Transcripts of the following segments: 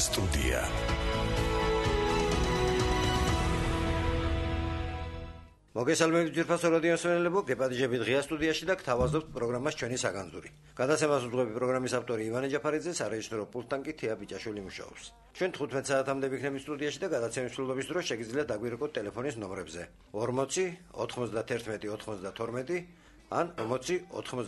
სტუდია. მოგესალმებით ძირფასო რადიოს მსმენელებო, გეპატიჟებით ღია სტუდიაში და გთავაზობთ პროგრამას ჩვენი საგანძური. გადაცემას უძღვები პროგრამის ავტორი ივანე ჯაფარიძე, სარეჟისორო პულტთან კი თია ბიჭაშვილი მუშაობს. ჩვენ 15 საათამდე ვიქნებით სტუდიაში და გადაცემის მსვლელობის დროს შეგიძლიათ დაგვირეკოთ ტელეფონის ნომრებზე 40 91 92 ან 40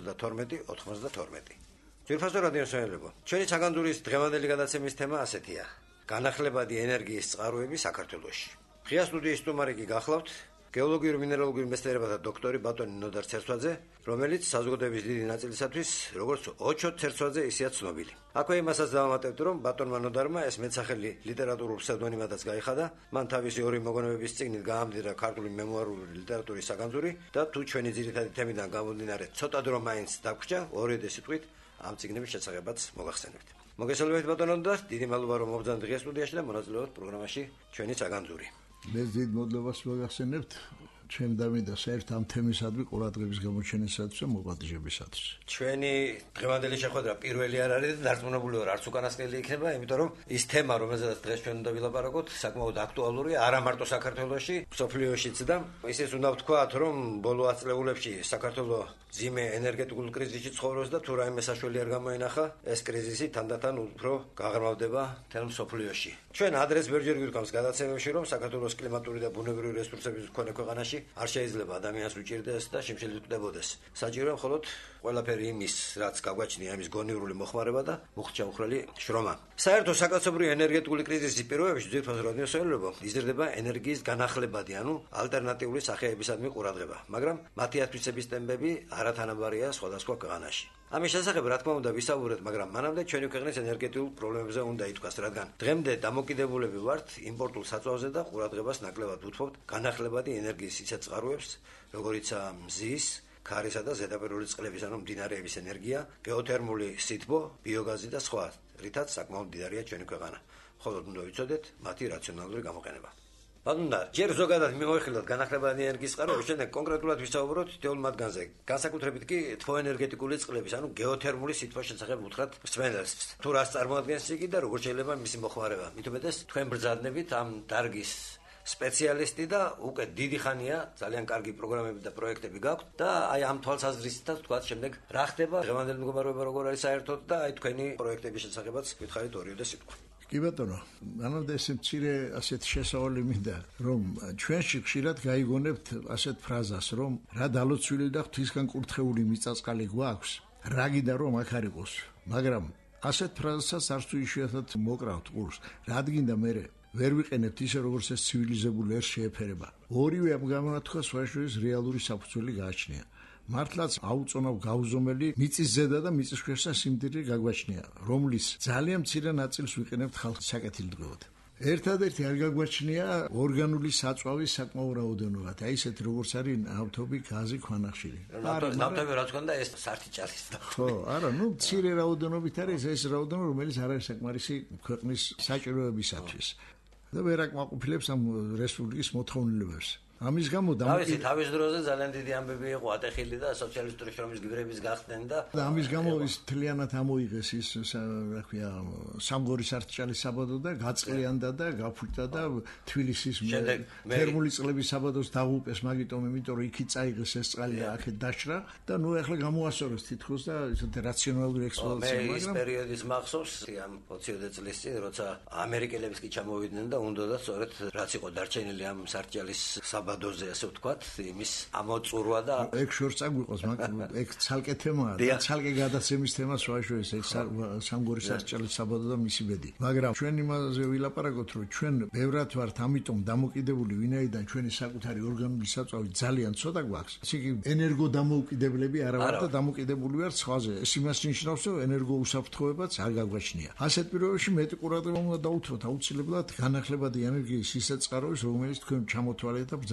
92 92. ძირფასო რადიოს მსმენელებო, ჩვენი საგანძურის დღევანდელი გადაცემის თემა ასეთია: განახლებადი ენერგიის წყაროები საქართველოში. ღია სტუდიის სტუმარი კი გახლავთ გეოლოგიურ მინერალოგიურ მეცნიერებათა დოქტორი ბატონი ნოდარ ცერცვაძე, რომელიც საზოგადოების დიდი ნაწილისათვის როგორც ოჩო ცერცვაძე ისეა ცნობილი. აქვე იმასაც დავამატებთ, რომ ბატონმა ნოდარმა ეს მეცახელი ლიტერატურულ ფსევდონიმადაც გაიხადა, მან თავისი ორი მოგონებების წიგნით გაამდიდრა ქართული მემუარული ლიტერატურის საგანძური და თუ ჩვენი ძირითადი თემიდან გამომდინარე ცოტა დრო მაინც დაგვრჩა, ორი სიტყვით ამ წიგნების შესახებაც მოგახსენებთ. მოგესალმებით ბატონო ნოდარ, დიდი მადლობა რომ მობრძანეთ ღია სტუდიაში და მონაწილეობთ პროგრამაში ჩვენი საგანძური. მე დიდ მადლობას მოგახსენებთ ჩემ და საერთოდ ამ თემისადმი ყურადღების გამოჩენისათვის და მოპატიჟებისათვის. ჩვენი დღევანდელი შეხვედრა პირველი არ არის და დარწმუნებული ვარ, არც უკანასკნელი იქნება, იმიტომ რომ ის თემა, რომელზეც დღეს ჩვენ უნდა ვილაპარაკოთ, საკმაოდ აქტუალურია არა მარტო საქართველოში, მსოფლიოშიც და ისიც უნდა ვთქვათ, რომ ბოლო ათწლეულებში საქართველო ძიმე ენერგეტიკულ კრიზისში ცხოვრობს და თუ რაიმე საშველი არ გამოენახა, ეს კრიზისი თანდათან უფრო გაღრმავდება მთელ მსოფლიოში. ჩვენ ადრეს ბევრჯერ გვირგვამს გადაცემებში, რომ საქართველოს კლიმატური და ბუნებრივი რესურსების მქონე ქვეყანაში არ შეიძლება ადამიანს უჭირდეს და შიმშილით ვკდებოდეს. საჭიროა მხოლოდ ყველაფერი იმის, რაც გაგვაჩნია, იმის გონივრული მოხმარება და მუხტჭაუხრელი შრომა. საერთო საკაცობრიო ენერგეტიკული კრიზისის პირობებში ძირფასო რადიოს მსმენელებო, იზრდება ენერგიის განახლებადი, ანუ ალტერნატიული სახეებისადმი ყურადღება, მაგრამ მათი ათვისების ტემპები არათანაბარია სხვადასხვა ქვეყანაში. ამის შესახებ რა თქმა უნდა ვისაუბრეთ, მაგრამ მანამდე ჩვენი ქვეყნის ენერგეტიკულ პრობლემებზე უნდა ითქვას, რადგან დღემდე დამოკიდებულები ვართ იმპორტულ საწვავზე და ყურადღებას ნაკლებად ვუთმობთ განახლებადი ენერგიის ისეთ წყაროებს, როგორიცაა მზის, ქარისა და ზედაპირული წყლების, ანუ მდინარეების ენერგია, გეოთერმული სითბო, ბიოგაზი და სხვა, რითაც საკმაოდ მდიდარია ჩვენი ქვეყანა. მხოლოდ უნდა ვიცოდეთ მათი რაციონალური გამოყენება. ბატონო, ჯერ ზოგადად მივეხილოთ განახლებადი ენერგიის წყაროები, შემდეგ კონკრეტულად ვისაუბროთ თითოეულ მათგანზე. განსაკუთრებით კი თბოენერგეტიკული წყლების, ანუ გეოთერმული სითბოს შესახებ უთხრათ მსმენელს. თუ რას წარმოადგენს იგი და როგორ შეიძლება მისი მოხმარება. მით უმეტეს თქვენ ბრძანდებით ამ დარგის სპეციალისტი და უკვე დიდი ხანია ძალიან კარგი პროგრამები და პროექტები გაქვთ და აი ამ თვალსაზრისითაც თქვათ შემდეგ რა ხდება დღევანდელი მდგომარეობა როგორ არის საერთოდ და აი თქვენი პროექტების შესახებაც გითხარით ორივე სიტყვა. კი ბატონო, მანამდე ეს მცირე ასეთ შესავალი მინდა, რომ ჩვენში ხშირად გაიგონებთ ასეთ ფრაზას, რომ რა დალოცვილი და ღვთისგან კურთხეული მიწაწყალი გვაქვს, რა გინდა რომ აქ არ იყოს, მაგრამ ასეთ ფრაზასაც არც თუ იშვიათად მოკრავთ ყურს, რადგინდა მე ვერ ვიყენებთ ისე როგორც ეს ცივილიზებული ერთ შეეფერება. ორივე ამ გამონათქვას სხვაშორის რეალური საფუძველი გააჩნია. მართლაც აუწონავ გავზომელი მიწის ზედა და მიწის ქვეშსა სიმდიდრე გაგვაჩნია, რომლის ძალიან მცირე ნაწილს ვიყენებთ ხალხის საკეთილდღეოდ. ერთადერთი არ გაგვაჩნია ორგანული საწვავის საკმაო რაოდენობა, აი ესეთი როგორც არის ნავთობი, გაზი, ქვანახშირი. ნავთობი რაც ქონდა ეს სარტიჭალის და ხო, არა, ნუ მცირე რაოდენობით არის ეს რაოდენობა, რომელიც არ არის საკმარისი ქვეყნის საჭიროებისათვის. და ვერ აკმაყოფილებს ამ რესპუბლიკის მოთხოვნილებებს. ამის გამო თავის დროზე ძალიან დიდი ამბები იყო ატეხილი და სოციალისტური შრომის გიბრების გახდნენ და ამის გამო ის თლიანად ამოიღეს ის რა ქვია სამგორის არტჭალის საბადო და გაწყლიანდა და გაფუჭდა და თბილისის თერმული წყლების საბადოს დაღუპეს მაგიტომ, იმიტომ რომ იქით წაიღეს ეს წყალი და აქეთ დაშრა და ნუ ახლა გამოასწორეს თითქოს და ისეთი რაციონალური ექსპლუატაცია, მაგრამ ეს პერიოდის მახსოვს ამ 20 წლის წინ, როცა ამერიკელებიც კი ჩამოვიდნენ და უნდათ სწორედ რაც იყო დარჩენილი ამ სარტჭალის საბადოზე, ასე ვთქვათ, იმის ამოწურვა და ეგ შორს წაგვიყოს, მაგრამ ეგ ცალკე თემაა და ცალკე გადაცემის თემა სხვაშორის ეგ სამგორის სარტჭალის საბადო და მისი ბედი. მაგრამ ჩვენ იმაზე ვილაპარაკოთ, რომ ჩვენ ბევრად ვართ ამიტომ დამოკიდებული, ვინაიდან ჩვენი საკუთარი ორგანული საწვავი ძალიან ცოტა გვაქვს. ისე ენერგო დამოუკიდებლები არა ვართ და დამოკიდებული ვართ სხვაზე. ეს იმას ნიშნავს, რომ ენერგო უსაფრთხოებაც არ გაგვაჩნია. ასეთ პირობებში მეტი ყურადღება უნდა დაუთმოთ აუცილებლად განახლებადი ენერგიის ისეთ წყაროებს, რომელიც თქვენ ჩამოთვალეთ და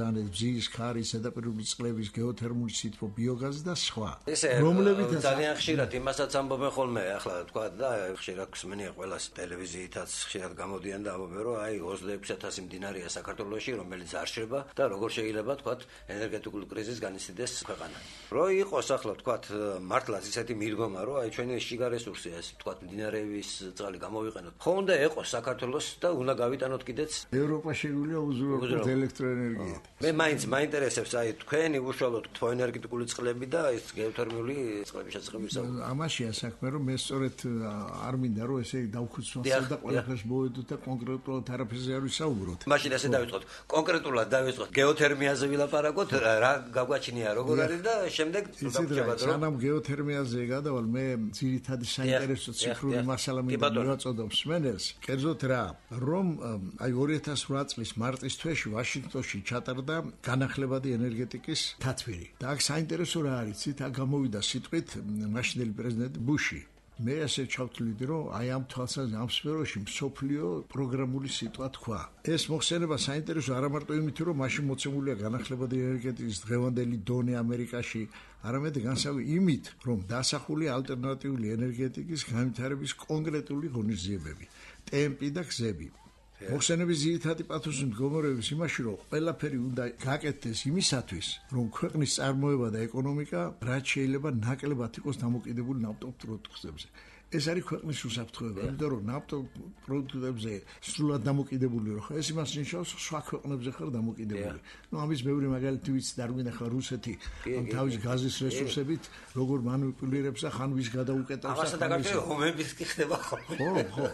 მწვანე, ბზის, ხარის, ზედაპირული წყლების, გეოთერმული სითბო, ბიოგაზი და სხვა. ესე რომლებითაც ძალიან ხშირად იმასაც ამბობენ ხოლმე, ახლა თქვა და ხშირად გსმენია ყველას ტელევიზიითაც ხშირად გამოდიან და ამბობენ, რომ აი 26,000 მდინარეა საქართველოში, რომელიც არ შრება და როგორ შეიძლება თქვა ენერგეტიკული კრიზისს განიცდის ქვეყანა. რო იყოს ახლა თქვა მართლაც ისეთი მიდგომა, რომ აი ჩვენი შიგა რესურსია ეს თქვა მდინარეების წყალი გამოვიყენოთ. ხო უნდა ეყოს საქართველოს და უნდა გავიტანოთ კიდეც ევროპა შეგვიძლია უზრუნველყოთ ელექტროენერგიით. მე მაინც მაინტერესებს აი თქვენი უშუალოდ თვოენერგეტიკული წყლები და ეს გეოთერმული წყლების შესახებ ვისაუბროთ. ამაშია საქმე, რომ მე სწორედ არ მინდა რომ ესე დავხუცვას და ყველაფერს მოვედოთ და კონკრეტულად არაფერზე არ ვისაუბროთ. მაშინ ესე დავიწყოთ. კონკრეტულად დავიწყოთ გეოთერმიაზე ვილაპარაკოთ, რა გაგვაჩნია როგორ არის და შემდეგ დავჭებათ რომ სანამ გეოთერმიაზე გადავალ, მე ძირითადი საინტერესო ციფრული მასალა მინდა მივაწოდო მსმენელს. კერძოდ რა, რომ აი 2008 წლის მარტის თვეში ვაშინგტონში ჩატარდა განახლებადი ენერგეტიკის თათვირი. და აქ საინტერესო რა არის, იცით, აქ გამოვიდა სიტყვით მაშინდელი პრეზიდენტი ბუში. მე ასე ჩავთვლიდი, რომ აი ამ თვალსაზრისით ამ სფეროში მსოფლიო პროგრამული სიტყვა თქვა. ეს მოხსენება საინტერესო არა მარტო იმით, რომ მაშინ მოცემულია განახლებადი ენერგეტიკის დღევანდელი დონე ამერიკაში, არამედ განსხვავებული იმით, რომ დასახულია ალტერნატიული ენერგეტიკის განვითარების კონკრეტული ღონისძიებები, ტემპი და გზები. მოხსენების ძირითადი პათოსი მდგომარეობის იმაში, რომ ყველაფერი უნდა გაკეთდეს იმისათვის, რომ ქვეყნის წარმოება და ეკონომიკა რაც შეიძლება ნაკლებად იყოს დამოკიდებული ნავთობპროდუქტებზე. ეს არის ქვეყნის უსაფრთხოება, იმიტომ რომ ნავთობპროდუქტებზე სრულად დამოკიდებული რო ხარ, ეს იმას ნიშნავს, რომ სხვა ქვეყნებზე ხარ დამოკიდებული. ნუ ამის ბევრი მაგალითი ვიცი, დარგვინდა ხარ რუსეთი, ამ თავის გაზის რესურსებით, როგორ მანიპულირებს და ხან ვის გადაუკეტავს. ამასთან დაკავშირებით ომების კი ხდება ხოლმე. ხო.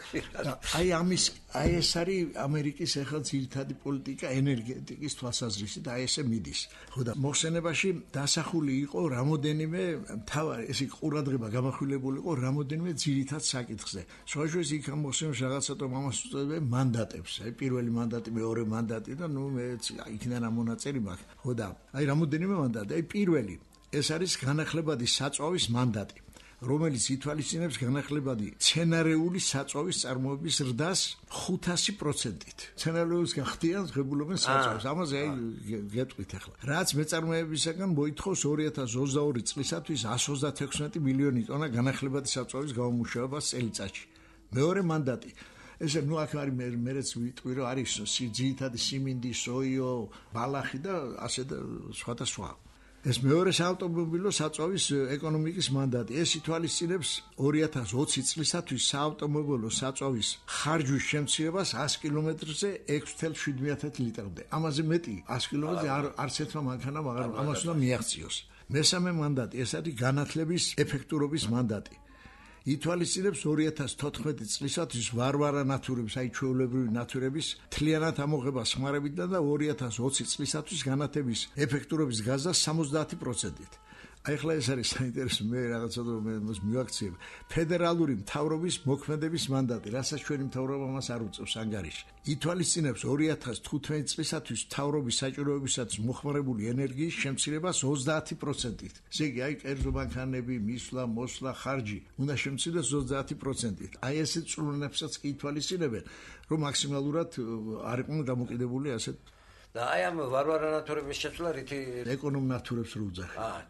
აი ეს არის ამერიკის ახლა ძირითადი პოლიტიკა ენერგეტიკის თვალსაზრისით, აი ესე მიდის. ხო და მოხსენებაში დასახული იყო რამოდენიმე მთავარი, ესე ყურადღება გამახვილებული იყო რამოდენიმე ძირითად საკითხზე. სხვაშორის იქ მოხსენებს რაღაცა თუ ამას უწოდებენ მანდატებს. აი პირველი მანდატი, მეორე მანდატი და ნუ მე იქიდან ამ მონაწერი მაქვს. ხო და აი რამოდენიმე მანდატი. აი პირველი ეს არის განახლებადი საწვავის მანდატი, რომელიც ითვალისწინებს განახლებადი სცენარეული საწვავის წარმოების ზრდას 500%-ით. სცენარიულისგან ხდიან ღებულობენ საწვავს. ამაზე აი გეტყვით ახლა. რაც მეწარმეებისაგან მოითხოვს 2022 წლისათვის 136 მილიონი ტონა განახლებადი საწვავის გამომუშავებას წელიწადში. მეორე მანდატი ესე ნუ აქ არის მეც ვიტყვი რომ არის ძირითადი სიმინდი, სოიო, ბალახი და ასე და სხვა და სხვა. ეს მეორე საავტომობილო საწვავის ეკონომიკის მანდატი. ეს ითვალისწინებს 2020 წლისათვის საავტომობილო საწვავის ხარჯვის შემცირებას 100 კილომეტრზე 6,7 ლიტრამდე. ამაზე მეტი 100 კილომეტრზე არც ერთმა მანქანამ ამას უნდა მიაღწიოს. მესამე მანდატი ეს არის განათლების ეფექტურობის მანდატი. ითვალისწინებს 2014 წლისათვის ვარვარა ნათურების, აი ჩვეულებრივი ნათურების თლიანად ამოღებას ხმარებიდან და 2020 წლისათვის განათების ეფექტურობის გაზას 70%-ით. აი ახლა ეს არის საინტერესო, მე რაღაცა მივაქციებ. ფედერალური მთავრობის მოქმედების მანდატი, რასაც ჩვენი მთავრობა მას არ უწევს ანგარიში. ითვალისწინებს 2015 წლისათვის მთავრობის საჭიროებისათვის მოხმარებული ენერგიის შემცირებას 30%-ით. ესე იგი, აი კერძო მანქანები, მისვლა, მოსვლა, ხარჯი უნდა შემცირდეს 30%-ით. აი ესეთ წვრილნებსაც კი ითვალისწინებენ, რომ მაქსიმალურად არ იყვნენ დამოკიდებული ასეთ და აი ამ ვარვარა ნათურების შეცვლა რითი ეკონომ ნათურებს რო უძახიან.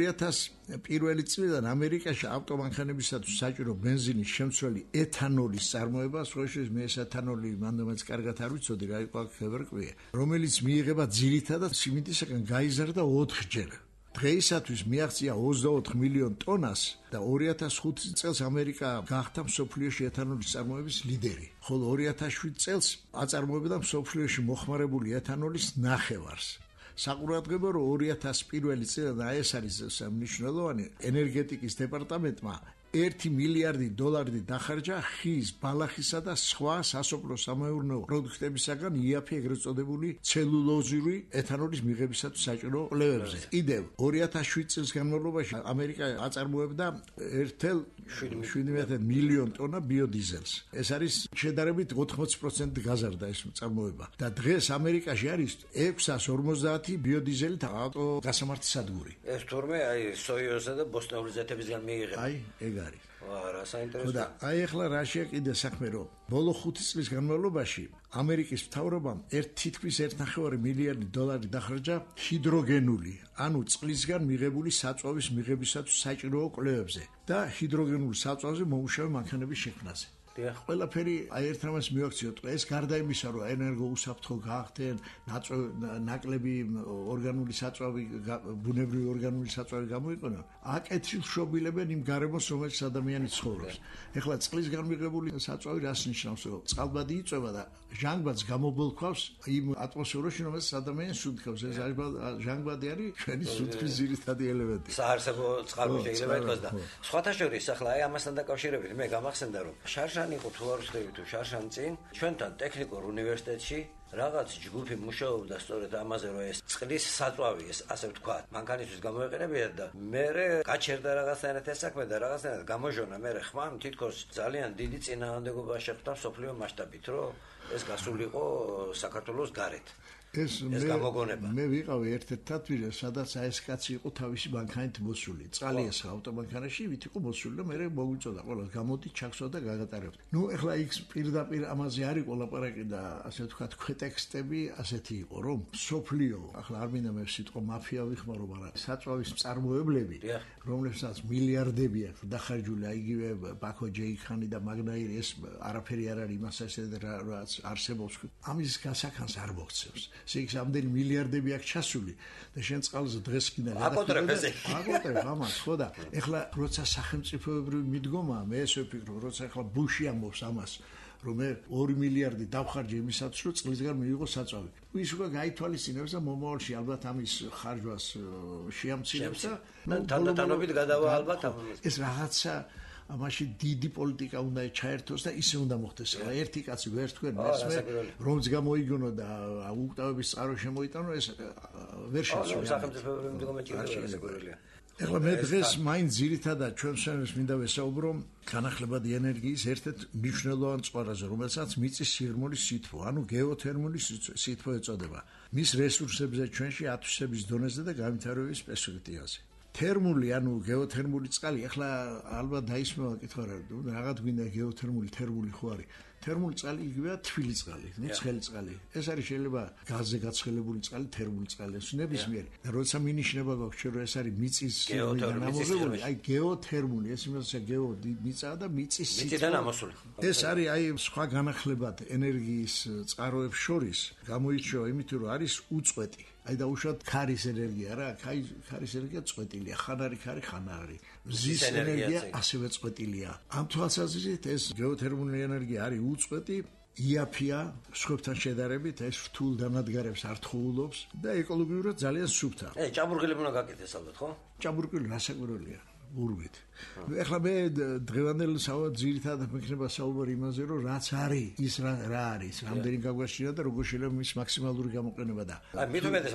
2001 წლიდან ამერიკაში ავტომანქანებისათვის საჭირო ბენზინის შემცველი ეთანოლის წარმოება, სწორედ მე ეს ეთანოლი მანდამაც კარგად არ ვიცოდი რა იყო აქ ვერკვია, რომელიც მიიღება ძირითადად სიმინდისაგან გაიზარდა 4-ჯერ. დღეისათვის მიაღწია 24 მილიონ ტონას და 2005 წელს ამერიკა გახდა მსოფლიოში ეთანოლის წარმოების ლიდერი, ხოლო 2007 წელს აწარმოებდა მსოფლიოში მოხმარებული ეთანოლის ნახევარს. საყურადღებო რომ 2001 წელს ეს არის მნიშვნელოვანი ენერგეტიკის დეპარტამენტმა 1 მილიარდი დოლარი დახარჯა ხის, ბალახისა და სხვა სასოფლო სამეურნეო პროდუქტებისაგან იაფი ეგრეთ წოდებული ცელულოზური ეთანოლის მიღებისათვის საჭირო კვლევებზე. კიდევ 2007 წლის განმავლობაში ამერიკა აწარმოებდა 1,7 მილიონ ტონა ბიოდიზელს. ეს არის შედარებით 80% გაზარდა ეს წარმოება. და დღეს ამერიკაში არის 650 ბიოდიზელით ავტო გასამართი სადგური. ეს თურმე აი სოიოსა და ბოსტნეულის ზეთებისგან მიიღება. აი ეგ არის. რა საინტერესო. და აი ახლა რაშია კიდე საქმე რომ ბოლო 5 წლის განმავლობაში ამერიკის მთავრობამ თითქმის 1.5 მილიარდი დოლარი დახარჯა ჰიდროგენული, ანუ წყლისგან მიღებული საწვავის მიღებისათვის საჭირო კვლევებზე და ჰიდროგენულ საწვავზე მომუშავე მანქანების შექმნაზე. ყველაფერი აი ერთმანეთს მიაქციოთ. ეს გარდა იმისა, რომ ენერგოუსაფრთხო გახდნენ, ნაკლები ორგანული საწვავი, ბუნებრივი ორგანული საწვავი გამოიყენა, აკეთილ შობილებენ იმ გარემოს, რომელშიც ადამიანი ცხოვრობს. ეხლა წყლისგან მიღებული საწვავი რას ნიშნავს? რომ წყალბადი იწვევა და ჟანგბადს გამობოლქვავს იმ ატმოსფეროში, რომელსაც ადამიანს სუნთქავს. ეს ჟანგბადი არის ჩვენი სუნთქვის ძირითადი ელემენტი. საარსებო წყალში შეიძლება ითქვას და სხვათა შორის ახლა აი ამასთან დაკავშირებით მე გამახსენდა რომ შარშანი იყო თუ არ ვცდები თუ შარშან წინ ჩვენთან ტექნიკურ უნივერსიტეტში რაღაც ჯგუფი მუშაობდა სწორედ ამაზე რომ ეს წყლის საწვავი ეს ასე ვთქვათ მანქანისთვის გამოეყენებიათ და მე გაჩერდა რაღაცნაირად ეს საქმე და რაღაცნაირად გამოჟონა მე ხმამ თითქოს ძალიან დიდი წინააღმდეგობა შეხვდა სოფლიო მასშტაბით რომ ეს გასულიყო საქართველოს გარეთ. ეს გამოგონება. მე ვიყავი ერთ-ერთ თათბირე, სადაც აი ეს კაცი იყო თავისი მანქანით მოსული. წყალი ეს ავტომანქანაში ვით იყო მოსული და მე მოგვიწოდა ყველას გამოდი ჩაქსვა და გაგატარებთ. ნუ ეხლა იქ პირდაპირ ამაზე არ იყო ლაპარაკი და ასე ვთქვათ ქვეტექსტები ასეთი იყო რომ სოფლიო ახლა არ მინდა მე სიტყვა მაფია ვიხმარო, მაგრამ საწვავის მწარმოებლები რომლებსაც მილიარდები აქვს დახარჯული აი იგივე ბაქო ჯეიქანი და მაგნაირი ეს არაფერი არ არის იმას ესე რაც არსებობს ამის გასახანს არ მოქცევს. იქ ამდენი მილიარდები აქვს ჩასული და შენ წყალზე დღეს კიდე აკოტრებ ამას ხო და ეხლა როცა სახელმწიფოებრივი მიდგომა მე ესე ვფიქრობ როცა ეხლა ბუში ამბობს ამას რომ მე 2 მილიარდი დავხარჯე იმისათვის რომ წყლისგან მიიღო საწვავი ის უკვე გაითვალისწინებს და მომავალში ალბათ ამის ხარჯვას შეამცირებს და თანდათანობით გადავა ალბათ ეს რაღაცა ამაში დიდი პოლიტიკა უნდა ჩაერთოს და ისე უნდა მოხდეს. ერთი კაცი ვერ თქვენ მესმე რომც გამოიგონო და უკტავების წყარო შემოიტანო ეს ვერ შეცვლა. სახელმწიფოებრივი მდგომა ჭირდება. ეხლა მე დღეს მაინც ძირითადად ჩვენს მინდა ვესაუბრო განახლებადი ენერგიის ერთ-ერთ მნიშვნელოვან წყაროზე, რომელსაც მიწის სიღრმოლის სითბო, ანუ გეოთერმული სითბო ეწოდება. მის რესურსებზე ჩვენში ათვისების დონეზე და განვითარების პერსპექტივაზე. თერმული, ანუ გეოთერმული წყალი, ახლა ალბათ დაისმევა კითხვა რა, რაღაც გვინდა გეოთერმული, თერმული ხო არის? თერმული წყალი იგივეა თბილი წყალი, ცხელი წყალი. ეს არის შეიძლება გაზზე გაცხელებული წყალი, თერმული წყალი, ეს ნებისმიერი. და როცა მინიშნება გვაქვს რომ ეს არის მიწის ამოღებული, აი გეოთერმული, ეს იმასია გეო მიწა და მიწის მიწიდან ამოსული. ეს არის აი სხვა განახლებად ენერგიის წყაროებს შორის გამოირჩევა იმით რომ არის უწყვეტი. აი დაუშვათ ქარის ენერგია რა, ქარის ენერგია წყვეტილია, ხანარი ქარი ხანარი. მზის ენერგია ასევე წყვეტილია. ამ თვალსაზრისით ეს გეოთერმული ენერგია არის უწყვეტი, იაფია, სხვებთან შედარებით ეს რთულ დანადგარებს არ თხოულობს და ეკოლოგიურად ძალიან სუფთა. ჭაბურღილი უნდა გაკეთდეს ალბათ, ხო? ჭაბურღილი რასაკვირველია. ურვით. ეხლა მე დღევანდელ ძირითადად მექნება საუბარი იმაზე, რომ რაც არის, ის რა არის, რამდენი გაგვაჩნია და როგორ შეიძლება მის მაქსიმალური გამოყენება და. აი, მით უმეტეს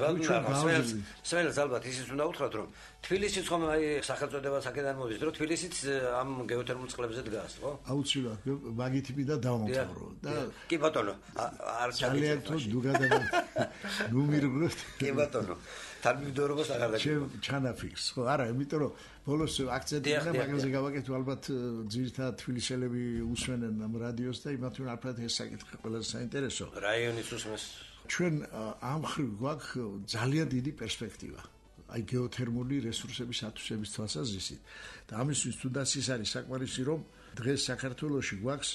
სველს ალბათ ისიც უნდა უთხრათ, რომ თბილისიც ხომ აი სახელწოდება საკედან მოდის, რომ თბილისიც ამ გეოთერმულ წყლებზე დგას, ხო? აუცილებლად, მაგითი მინდა დავამთავრო და კი ბატონო, არ ძალიან თუ დუგადება. ნუ მირგვრებთ. კი ბატონო. თარბიდორობას აღარ დაგიგო. ჩანაფიქს, ხო, არა, იმიტომ რომ ბოლოს აქცენტი და მაგაზე გავაკეთე ალბათ ძირითადად თბილისელები უსმენენ ამ რადიოს და იმათ რომ ალბათ ეს საკითხი ყველაზე საინტერესო. რაიონის უსმენს. ჩვენ ამ ხრივ გვაქვს ძალიან დიდი პერსპექტივა. აი გეოთერმული რესურსების ათვისების თვალსაზრისით და ამისთვის თუნდაც ის არის საკმარისი რომ დღეს საქართველოში გვაქვს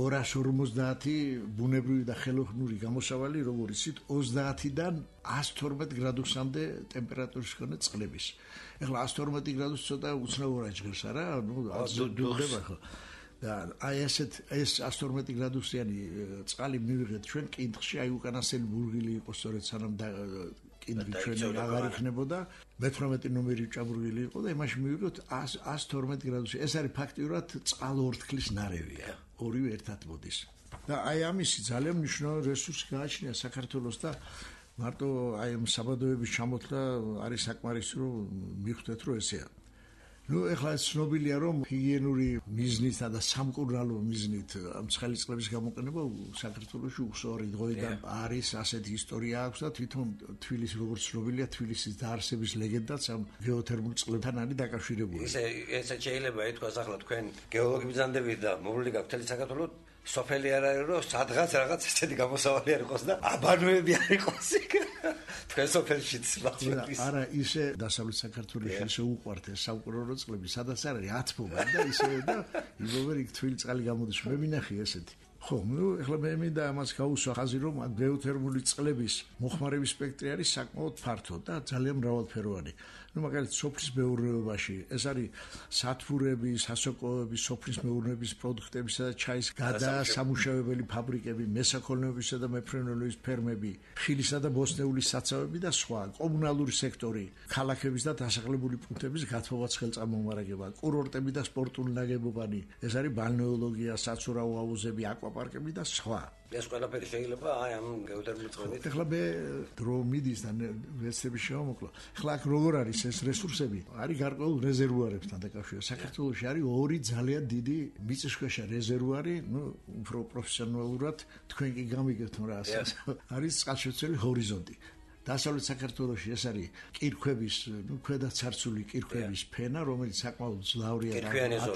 250 ბუნებრივი და ხელოვნური გამოსავალი, როგორც იცით, 30-დან 112 გრადუსამდე ტემპერატურის მქონე წყლების. ეხლა 112 გრადუსი ცოტა უცნაურად ჟღერს, არა? ნუ დუღდება ხო? და აი ეს 112 გრადუსიანი წყალი მივიღეთ ჩვენ კინთხში, აი უკანასკნელი ბურღილი იყო სწორედ სანამ კინთი ჩვენი აღარ იქნებოდა. 18 ნომერი ჭაბურღილი იყო და იმაში მივიღეთ 112 გრადუსი. ეს არის ფაქტიურად წყალორთქლის ნარევია. ორივე ერთად მოდის. და აი ამისი ძალიან მნიშვნელოვანი რესურსი გააჩნია საქართველოს და მარტო აი ამ საბადოების ჩამოთვლა არის საკმარისი რომ მიხვდეთ რომ ესეა. ნუ ეხლა ცნობილია რომ ჰიგიენური მიზნით და სამკურნალო მიზნით ამ ცხელი წყლების გამოყენება საქართველოში უხსოვარი დღეიდან არის, ასეთი ისტორია აქვს და თვითონ თბილისი როგორც ცნობილია თბილისის დაარსების ლეგენდაც ამ გეოთერმულ წყლებთან არის დაკავშირებული. ესე შეიძლება ითქვას ახლა თქვენ გეოლოგი ბრძანდებით და მოვლილი გაქვთ მთელი საქართველოს სოფელი არ არის რომ სადღაც რაღაც ესეთი გამოსავალი არ იყოს და აბანოები არ იყოს იქ თქვენ სოფელშიც ბავშვების არა ისე დასავლეთ საქართველოში ისე უყვართ ეს სამკურნალო წყლები სადაც არის ათბობა და ისე და იგივე იქ თბილი წყალი გამოდის მე მინახი ესეთი ხო ნუ ეხლა მე მინდა ამას გავუსვა ხაზი რომ გეოთერმული წყლების მოხმარების სპექტრი არის საკმაოდ ფართო და ძალიან მრავალფეროვანი ну მაგალითად სოფლის მეურნეობაში ეს არის სათბურები, სასოკოები, სოფლის მეურნეობის პროდუქტებისა და ჩაის გადასამუშავებელი ფაბრიკები, მესაქონლეობისა და მეფრინველების ფერმები, ხილისა და ბოსტნეულის საცავები და სხვა, კომუნალური სექტორი, ქალაქების და დასახლებული პუნქტების გათბობაც ხელწამომარაგება, კურორტები და სპორტული ნაგებობანი, ეს არის ბალნეოლოგია, საცურაო აუზები, აკვაპარკები და სხვა. ეს ყველაფერი შეიძლება აი ამ გეოთერმული წყლებით. ეხლა მე დრო მიდის და ვეცდები შევამოკლო. ეხლა აქ როგორ არის ეს რესურსები? არის გარკვეულ რეზერვუარებთან დაკავშირებული. საქართველოში არის ორი ძალიან დიდი მიწისქვეშა რეზერვუარი, ну, უფრო პროფესიონალურად თქვენ კი გამიგებთ რა არის წყალშემცველი ჰორიზონტი. დასავლეთ საქართველოში ეს არის კირქვების, ну, ქვედაცარცული კირქვების ფენა, რომელიც საკმაოდ ძლავრია და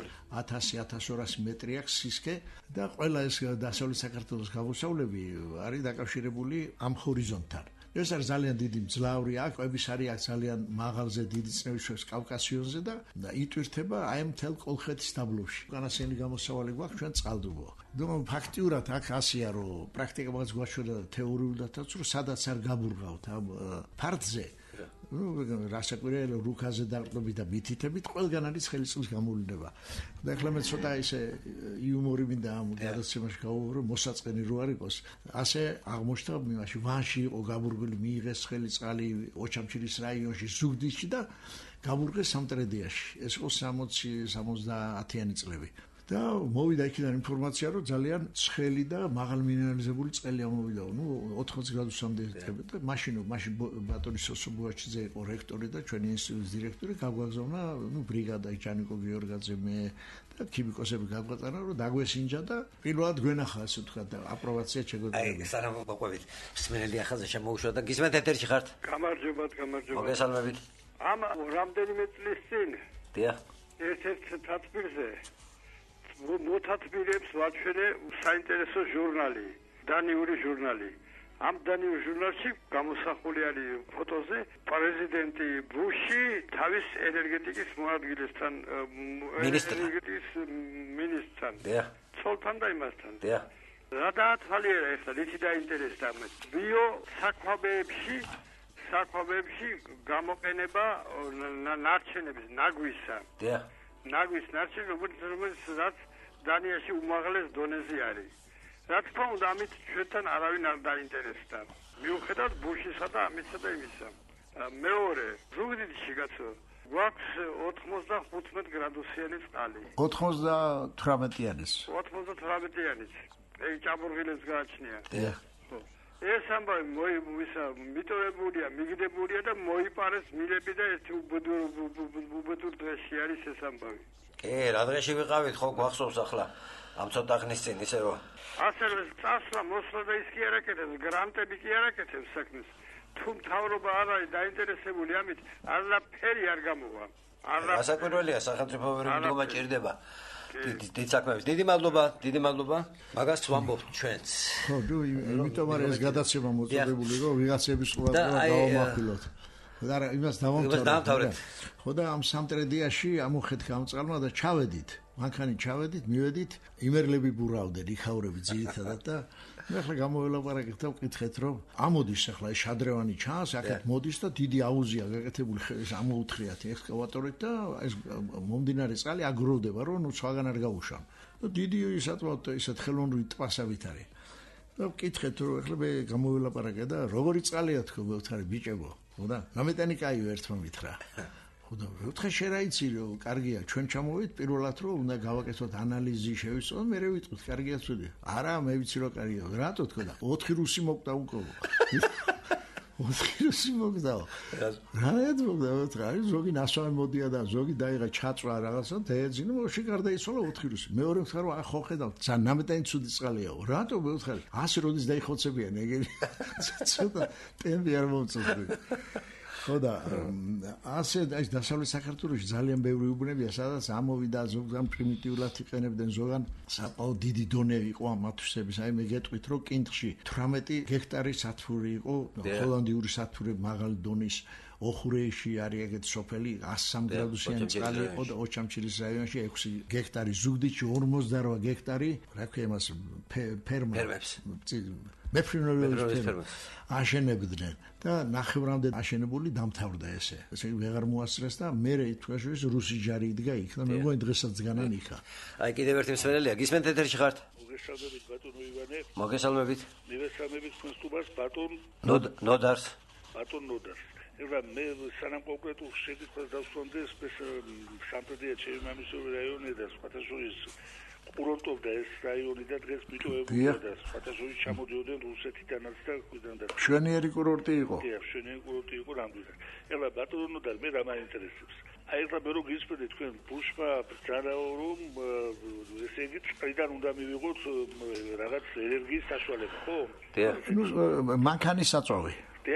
1000-1200 მეტრი აქვს სისქე და ყველა ეს დასავლეთ საქართველოს გამოსავლები არის დაკავშირებული ამ ჰორიზონტთან. ეს არის ძალიან დიდი მძლავრი აკვების არის აქ ძალიან მაღალზე დიდი წნევის შორის კავკასიონზე და იტვირთება აი მთელ კოლხეთის დაბლობში. უკანასკნელი გამოსავალი გვაქვს ჩვენ წყალდუბო. ნუ ფაქტიურად აქ ასია რომ პრაქტიკებაც გვაჩვენა თეორიულადაც რომ სადაც არ გაბურღავთ ამ ფარდზე ну რასაკვირველია რუკაზე დაყრდნობით და მითითებით ყველგან არის ხელისწყლის გამოვლენა. და ახლა მე ცოტა ისე იუმორი მინდა ამ გადაცემაში გავუვრო მოსაწყენი რო არ იყოს. ასე აღმოჩნდა მაშინ ვანში იყო გაბურგული მიიღეს ხელისწყალი ოჩამჩირის რაიონში ზუგდიდში და გაბურგეს სამტრედიაში. ეს იყო 60-70-იანი წლები. და მოვიდა იქიდან ინფორმაცია რომ ძალიან ცხელი და მაღალ მინერალიზებული წყელი ამოვიდა. ნუ 80 გრადუსამდე ეთქება და მაშინ ბატონი სოსობუაჩიძე იყო რექტორი და ჩვენი ინსტიტუტის დირექტორი გაგვაგზავნა ნუ ბრიგადა ჯანიკო გიორგაძე მე და ქიმიკოსები გაგვატანა რომ დაგვესინჯა და პირველად გვენახა ასე ვთქვა და აპრობაცია შეგვეძლო. აი სანამ მოყვებით მსმენელი ახალზე შემოუშვა და გისმენთ ეთერში ხართ? გამარჯობათ. მოგესალმებით. ამ რამდენიმე წლის წინ დიახ ერთ-ერთ თათბირზე მოთათბირებს ვაჩვენე საინტერესო ჟურნალი, დანიური ჟურნალი. ამ დანიურ ჟურნალში გამოსახული არის ფოტოზე პრეზიდენტი ბუში თავის ენერგეტიკის მოადგილესთან, ენერგეტიკის მინისტრთან. დიახ. ცოლთან და იმასთან. დიახ. რა დაათვალიერა ახლა ლითი დაინტერესდა მას. ბიო საკვებებში გამოყენება ნარჩენების ნაგვისა. დიახ. ნაგვის ნარჩენები რომელსაც დანიაში უმაღლეს დონეზე არის. რა თქმა უნდა ამით ჩვენთან არავინ არ დაინტერესდა. მიუხედავად ბუშისა და ამისა და იმისა. მეორე ზუგდიდში კაცო გვაქვს 95 გრადუსიანი წყალი. 98-იანის. 98-იანის. ეგ ჭაბურღილებს გააჩნია. დიახ. ეს ამბავი მიტოვებულია, მიგდებულია და მოიპარეს მილები და ეს უბედურ დღეში არის ეს ამბავი. კი, რა დღეში ვიყავით, ხო გვახსოვს ახლა ამ ცოტა ხნის წინ ისე რომ ასევე წასვლა, მოსვლა და ის კი არ აკეთებს, გრანტები კი არ აკეთებს საქმეს. თუ მთავრობა არ არის დაინტერესებული ამით, არაფერი არ გამოვა. რასაკვირველია, სახელმწიფო მდგომა ჭირდება. დიდი საქმეების. დიდი მადლობა. მაგას ვამბობთ ჩვენც. ხო, ნუ იმიტომ არის ეს გადაცემა მოწოდებული, რომ ვიღაცების ყურადღება დავამახვილოთ. და იმას დავამთავრეთ. ხო და ამ სამტრედიაში ამოხეთ გამწყალმა და ჩავედით. მანქანით ჩავედით, მივედით, იმერლები ბურავდნენ, იქაურები ძირითადად და მე ახლა გამოველაპარაკეთ და ვკითხეთ, რომ ამოდის ახლა ეს შადრევანი ჩანს, აქეთ მოდის და დიდი აუზია გაკეთებული ეს ამოუთხრიათ ექსკავატორით და ეს მომდინარე წყალი აგროვდება, რომ ნუ სხვაგან არ გაუშვან. და დიდი ისატვათ ისეთ ხელოვნური ტბასავით არის. და ვკითხეთ, რომ ახლა მე გამოველაპარაკე და როგორი წყალია თქო მოვთარი ბიჭებო, ხო და? რამეტანი კაიო ერთმა მითხრა. ხოდა ვუთხე შენ რა იცი რომ კარგია ჩვენ ჩამოვით პირველად რომ უნდა გავაკეთოთ ანალიზი შევისწავლოთ მე ვიტყვით კარგია ცუდი არა მე ვიცი რომ კარგია რატო თქო და 4 რუსი მოკვდა უკო ოთხი მოგდაო. რა მოგდაო? ზოგი ნასვამი მოდია და ზოგი დაიღა ჩაწვა რაღაცა და ეძინა მოში გარდაიცვალა 4 რუსი. მეორე მხარე ხო ხედავ, ძალიან ნამეტანი ცუდი წყალიაო. რატო მეოთხარი? 100 როდის დაიხოცებიან ეგენი. ცოტა ტემპი არ მომწონს. ხო და ასე ეს დასავლეთ საქართველოში ძალიან ბევრი უბნებია, სადაც ამოვიდა ზოგან პრიმიტიულად იყენებდნენ, ზოგან საკმაოდ დიდი დონე იყო ამ მათვისების. აი მე გეტყვით, რომ კინთხში 18 გექტარი სათბური იყო, ჰოლანდიური სათბური მაღალი დონის. ოხურეში არის ეგეთ სოფელი 103 გრადუსიანი წყალი იყო და ოჩამჩირის რაიონში 6 გექტარი, ზუგდიდში 48 გექტარი, რა ქვია მას ფერმებს. მეფრინველების ფერმებს აშენებდნენ და ნახევრამდე აშენებული დამთავრდა ესე. ესე ვეღარ მოასწრეს და მე თვითონ რუსი ჯარი იდგა იქ და მე მგონი დღესაც დგანან იქა. აი კიდევ ერთი მსმენელია, გისმენთ ეთერში ხართ? მოგესალმებით ბატონო ივანე. მოგესალმებით. მივესალმებით თქვენს სტუმარს ბატონ ნოდარს. ბატონ ნოდარს. ეხლა მე სანამ კონკრეტულ შეკითხვას დავსვამდეს, ეს სამტრედია ჩემი მამისური რაიონი და სხვათა შორის ყურონტობდა ეს რაიონი და დღეს მიტოვებულია და სხვათა შორის ჩამოდიოდნენ რუსეთიდანაც და ხვიდან და მშვენიერი კურორტი იყო. მშვენიერი კურორტი იყო რამდენად. ეხლა ბატონო ნოდარ მე რა მაინტერესებს. აი ეხლა მე რო გისმენთ თქვენ ბუშმა ბრძანაო რომ ესე იგი წრიდან უნდა მივიღოთ რაღაც ენერგიის საშუალება, ხო? ნუ მანქანის საწვავი.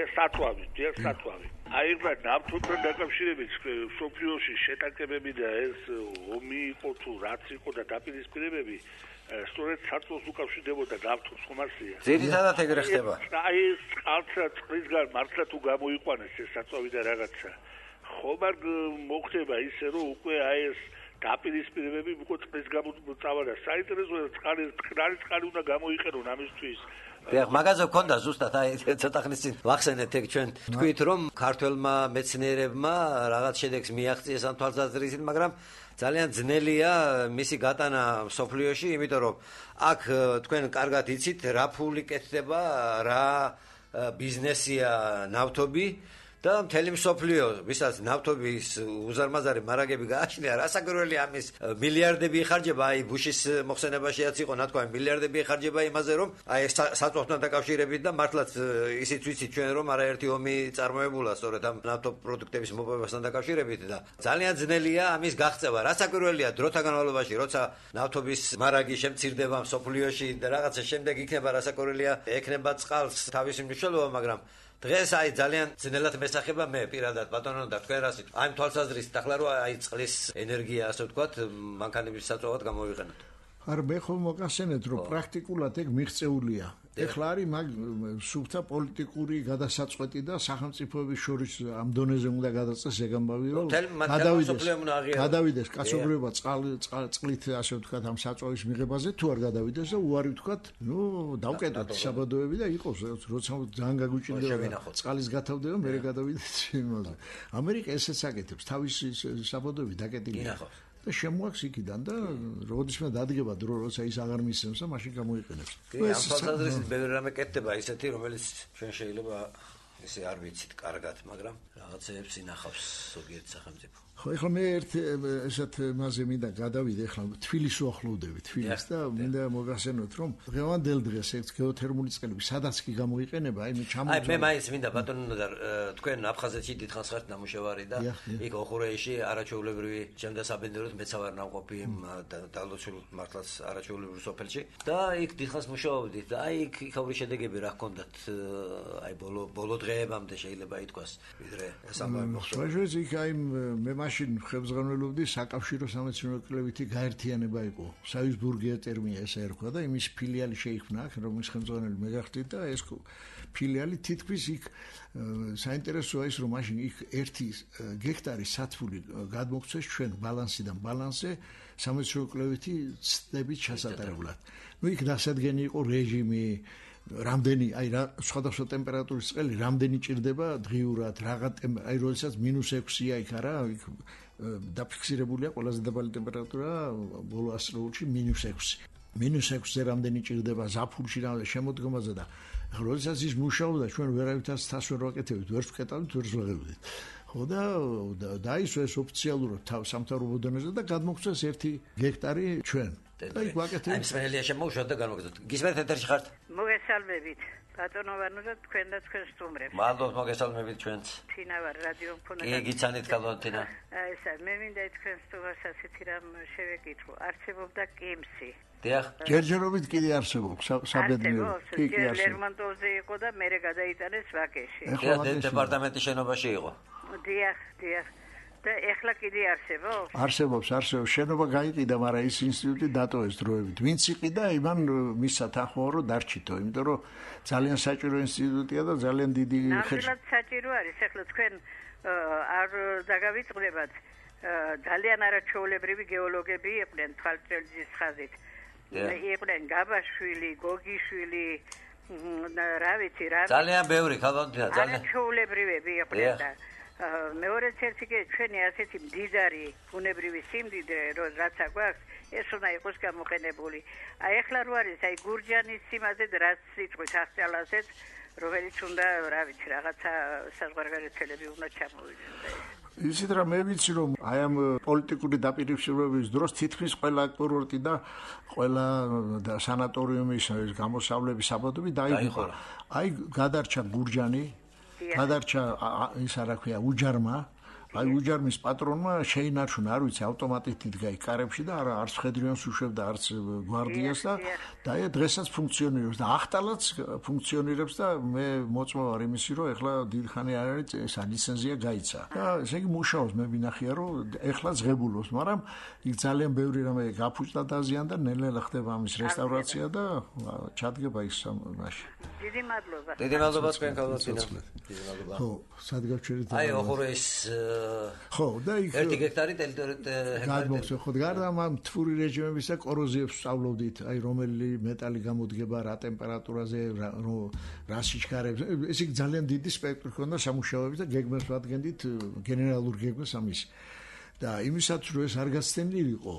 საწვავი. აი რა ნავთობთან დაკავშირებით სოფლიოში შეტაკებები და ეს ომი იყო თუ რაც იყო და დაპირისპირებები სწორედ საწვავს უკავშირდებოდა ნავთობს ხომასია. ძირითადად ეგრე ხდება. აი ეს წყალსა წყლისგან მართლა თუ გამოიყვანეს ეს საწვავი და რაღაცა ხომ არ მოხდება ისე რომ უკვე აი ეს დაპირისპირებები უკვე წყლის გამოწავა და საინტერესოა წყალი უნდა გამოიყენონ ამისთვის. დიახ, მაგაზე გქონდა ზუსტად აი ცოტა ხნის წინ ვახსენეთ ეგ ჩვენ თქვით რომ ქართველმა მეცნიერებმა რაღაც შედეგს მიაღწიეს ამ თვალსაზრისით, მაგრამ ძალიან ძნელია მისი გატანა სოფლიოში, იმიტომ რომ აქ თქვენ კარგად იცით რა ფული კეთდება, რა ბიზნესია ნავთობი და მთელი მსოფლიო, ვისაც ნავთობის უზარმაზარი მარაგები გააჩნია, რასაკვირველია ამის მილიარდები იხარჯება, აი ბუშის მოხსენებაშიაც იყო ნათქვამი, მილიარდები იხარჯება იმაზე, რომ აი საწვავთან დაკავშირებით და მართლაც ისიც ვიცით ჩვენ, რომ არაერთი ომი წარმოებულა სწორედ ამ ნავთობ პროდუქტების მოპოვებასთან დაკავშირებით და ძალიან ძნელია ამის გაღწევა. რასაკვირველია დროთა განმავლობაში, როცა ნავთობის მარაგი შემცირდება მსოფლიოში და რაღაცა შემდეგ იქნება რასაკვირველია, ექნება წყალს თავისი მნიშვნელობა, მაგრამ დღეს აი ძალიან ძნელად მესახება მე პირადად ბატონო და თქვენ რასით აი თვალსაზრისით ახლა რომ აი წყლის ენერგია ასე ვთქვათ მანქანების საწვავად გამოვიყენოთ. არ მე ხომ მოგახსენეთ რომ პრაქტიკულად ეგ მიღწეულია. ეხლა არის მაგ სუფთა პოლიტიკური გადასაწყვეტი და სახელმწიფოების შორის ამ დონეზე უნდა გადაწეს ეგ ამბავი რომ გადავიდეს კაცობრიობა წყლით ასე ვთქვათ ამ საწვავის მიღებაზე თუ არ გადავიდეს და უარი ვთქვათ ნუ დავკეტოთ საბადოები და იყოს როცა ძალიან გაგვიჭირდება წყალის გათავდება მე გადავიდეთ იმაზე. ამერიკა ესეც აკეთებს თავისი საბადოები დაკეტილია და შემოაქვს იქიდან და როდისმე დადგება დრო როცა ის აღარ მისცემს და მაშინ გამოიყენებს. ამ თვალსაზრისით ბევრი რამე კეთდება ისეთი რომელიც ჩვენ შეიძლება ესე არ ვიცით კარგად, მაგრამ რაღაცეებს ინახავს ზოგიერთ სახელმწიფო. ხო, ეხლა მე ესეთ მასე მინდა გადავიდე, ეხლა თბილისს ვახლოვდები, თბილისს და მინდა მოგახსენოთ, რომ დღევანდელ დღეს ეს გეოთერმული წყლები სადაც კი გამოიყენება, აი მე ჩამოვიდა. აი მე მაინც მინდა ბატონო და თქვენ აფხაზეთში დიდხანს ხართ ნამუშევარი და იქ ოხურეში არაჩვეულებრივი ჩემდა საბედნიეროდ მეც ვარ ნამყოფი დალოცულ მართლაც არაჩვეულებრივ სოფელში და იქ დიდხანს მუშაობდით და აი იქ იქაური შედეგები რა ჰქონდათ აი ბოლო დღეებამდე შეიძლება ითქვას ვიდრე ეს ამბავი მოხდა. შეიძლება იქ აი მე მაშინ ხელმძღვანელობდი საკავშირო სამეცნიერო კვლევითი გაერთიანება იყო. საიუსბურგია ტერმინია ესე ერქვა და იმის ფილიალი შეიქმნა აქ, რომლის ხელმძღვანელი მე გახდით და ეს ფილიალი თითქმის იქ საინტერესოა ის რომ მაშინ იქ 1 გექტარი სათბური გადმოგვცეს ჩვენ ბალანსიდან ბალანსზე სამეცნიერო კვლევითი ცდებით ჩასატარებლად. ნუ იქ დასადგენი იყო რეჟიმი რამდენი აი რა სხვადასხვა ტემპერატურის წყალი რამდენი ჭირდება დღიურად რაღა აი როდესაც -6-ია იქ არა იქ დაფიქსირებულია ყველაზე დაბალი ტემპერატურა ბოლო ასწლეულში -6. -6-ზე რამდენი ჭირდება ზაფხულში რა შემოდგომაზე და როდესაც ის მუშაობდა ჩვენ ვერავითაც თავს ვერ ვაკეთებდით ვერც ვკეტავით ვერც ვაღებდით. ხო და დაისვეს ოფიციალურად სამთავრობო დონეზე და გადმოგვცეს 1 გექტარი ჩვენ აი გვაკეთებ. აი მსმენელია შემოუშვათ და განმოგზავნოთ. გისმენთ ეთერში ხართ? მოგესალმებით. ბატონო ვანო და თქვენ და თქვენ სტუმრებს. მადლობთ მოგესალმებით ჩვენც. თინა ვარ რადიო ფონა. კი გიცანით გალო თინა. ესა მე მინდა თქვენ სტუმარს ასეთი რამ შევეკითხო. არსებობდა კიმსი. დიახ. ჯერჯერობით კიდე არსებობს საბედნიერო. კი ლერმონტოვზე იყო და მე გადაიტანეს ვაკეში. ეხლა დეპარტამენტის შენობაში იყო. დიახ. და ეხლა კიდე არსებობს? არსებობს. შენობა გაიყიდა, მაგრამ ის ინსტიტუტი დატოვეს დროებით. ვინც იყიდა, იმან მისცა თანხმობა, რომ დარჩითო, იმიტომ რომ ძალიან საჭირო ინსტიტუტია და ძალიან დიდი ნამდვილად საჭირო არის. ეხლა თქვენ არ დაგავიწყდებათ, ძალიან არაჩვეულებრივი გეოლოგები იყვნენ თვალწელძის ხაზით. იყვნენ გაბაშვილი, გოგიშვილი, რა ვიცი რა. ძალიან ბევრი ხალხია, ძალიან. არაჩვეულებრივები იყვნენ და მეორეც ერთი კი ჩვენი ასეთი მდიდარი ბუნებრივი სიმდიდრე რაც აგვაქვს ეს უნდა იყოს გამოყენებული. აი ეხლა რო არის აი გურჯანის სიმაზე რაც სიტყვით აღწალაზეც რომელიც უნდა რა ვიცი რაღაცა საზღვარგარეთელები უნდა ჩამოვიდნენ. ისეთ რა მე ვიცი რომ აი ამ პოლიტიკური დაპირისპირებების დროს თითქმის ყველა კურორტი და ყველა სანატორიუმის გამოსავლების საბადოები დაიხო. აი გადარჩა გურჯანი გადარჩა ის არა ქვია უჯარმა აი უჯარმის პატრონმა შეინარჩუნა არ ვიცი ავტომატით იდგა იქ კარებში და არც ხედრიანს უშვებდა არც გვარდიას და აი დღესაც ფუნქციონირებს და ახტალაც ფუნქციონირებს და მე მოწმო ვარ იმისი რომ ეხლა დიდხანი არ არის ეს ლიცენზია გაიცა და ესე იგი მუშაობს მე ვინახია რომ ეხლა ზღებულობს მაგრამ იქ ძალიან ბევრი რამე გაფუჭდა დაზიან და ნელ-ნელა ხდება ამის რესტავრაცია და ჩადგება ის მაშინ დიდი მადლობა თქვენ გავაცინოთ დიდი მადლობა ხო სად გავჩერეთ აი ოღონდ ხო და იქ 1 ჰექტარი ტერიტორია გადმოგცე ხო გარდა ამ თვური რეჟიმების და კოროზიებს სწავლობდით აი რომელი მეტალი გამოდგება რა ტემპერატურაზე რა სიჩქარებს ეს იქ ძალიან დიდი სპექტრი ჰქონდა სამუშაოების და გეგმებს ვადგენდით გენერალურ გეგმებს ამის და იმისაც რომ ეს არ გაცდენილიყო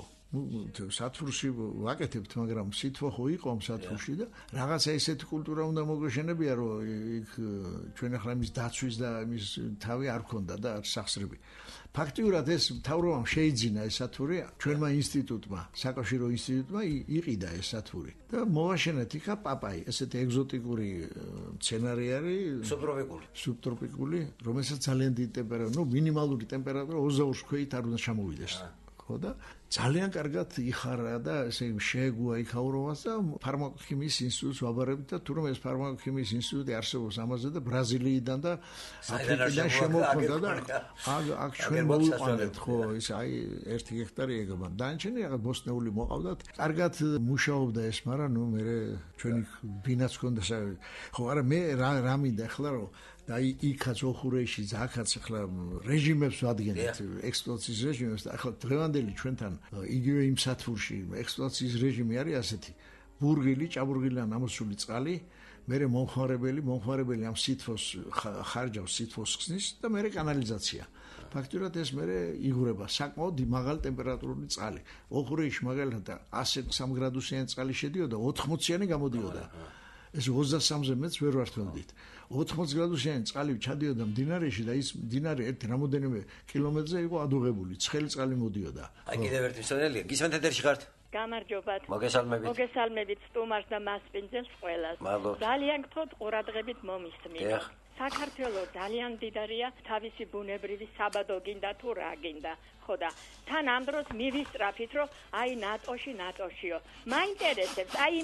სათვრში ვაკეთებთ მაგრამ სითბო ხო იყო ამ სათვრში და რაღაცა ესეთი კულტურა უნდა მოგვეშენებია რომ იქ ჩვენ ახლა იმის დაცვის და იმის თავი არ ქონდა და არ სახსრები ფაქტიურად ეს მთავრობამ შეიძინა ეს სათვრი ჩვენმა ინსტიტუტმა საკავშირო ინსტიტუტმა იყიდა ეს სათვრი და მოვაშენეთ იქა პაპაი ესეთი ეგზოტიკური მცენარე არის სუბტროპიკული რომელსაც ძალიან დიდი ტემპერატურა მინიმალური ტემპერატურა 22 ქვეით არ უნდა ჩამოვიდეს ხო და ძალიან კარგად იხარა და ესე შეეგუა იქაურობას და ფარმაკოქიმიის ინსტიტუტს ვაბარებთ და თუმცა ეს ფარმაკოქიმიის ინსტიტუტი არსებობს ამაზე და ბრაზილიიდან და აფრიკიდან შემოქმედა და აქ ჩვენ მოვიყვანეთ ხო ის აი 1 ჰექტარი ეგება დანჩენი რაღაც ბოსტნეული მოყავდათ კარგად მუშაობდა ეს მაგრამ ნუ მე ჩვენი ბინაც ქონდა ხო არა მე რა მინდა ახლა რომ და იქაც ოხურეში ზაქაც ახლა რეჟიმებს ვადგენთ ექსპლუატაციის რეჟიმებს და ახლა დღევანდელი ჩვენთან იგივე იმ სათვრში ექსპლუატაციის რეჟიმი არის ასეთი ბურგილი ჭაბურგილი ან ამოსული წყალი მერე მომხმარებელი ამ სითბოს ხარჯავს სითბოს ხსნის და მერე კანალიზაცია ფაქტურად ეს მერე იგრება საკმაოდ მაღალი ტემპერატურული წყალი ოხურეში მაგალითად 103 გრადუსიანი წყალი შედიოდა 80-იანი გამოდიოდა ეს 23-ზე მეც ვერ ვართმევდით 80 გრადუსიანი წყალი ჩადიოდა მდინარეში და ის მდინარე ერთ რამოდენიმე კილომეტრზე იყო ადუღებული ცხელი წყალი მოდიოდა აი კიდევ ერთი მსმენელია გისმენთ ეთერში ხართ გამარჯობათ მოგესალმებით სტუმარს და მასპინძელს ყველას ძალიან გთხოვთ ყურადღებით მომისმინოთ საქართველოს ძალიან მდიდარია თავისი ბუნებრივი საბადო გინდა თუ რა გინდა ხო და თან ამ დროს მივისწრაფით რომ აი ნატოშიო მაინტერესებს აი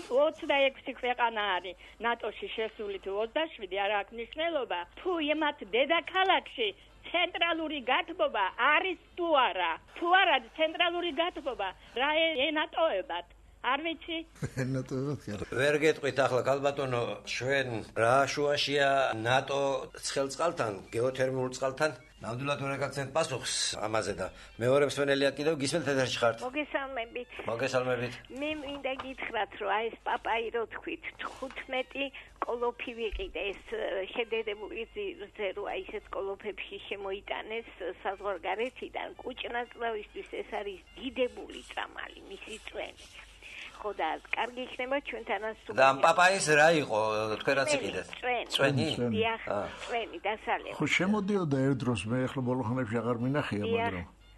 26 ქვეყანა არის ნატოში შესული თუ 27 არ აქვს მნიშვნელობა თუ იმათ დედაქალაქში ცენტრალური გათბობა არის თუ არა ცენტრალური გათბობა რა ენატოებათ არ ვიცი ვერ გეტყვით ახლა კალბატონო ჩვენ რა შუაშია ნატო ცხელწყალთან გეოთერმულ წყალთან ნამდვილად ვერ გაგცემთ პასუხს ამაზე და მეორე მსმენელია კიდევ გისმენთ ეთერში ხართ მოგესალმებით მე მინდა გითხრათ რომ აი ეს პაპაი რო თქვით 15 კოლოფი ვიყიდე ეს შედედებული ზე რო აი ესეთ კოლოფებში შემოიტანეს საზღვარგარეთიდან კუჭნაწლავისთვის ეს არის დიდებული წამალი მისი წვენი ხო და კარგი იქნება ჩვენთანაც და პაპაის რა იყო თქვენ რაც იყიდეთ წვენი დიახ წვენი დასალე ხო შემოდიოდა ერთ დროს მე ახლა ბოლო ხანებში აღარ მინახია მაგრამ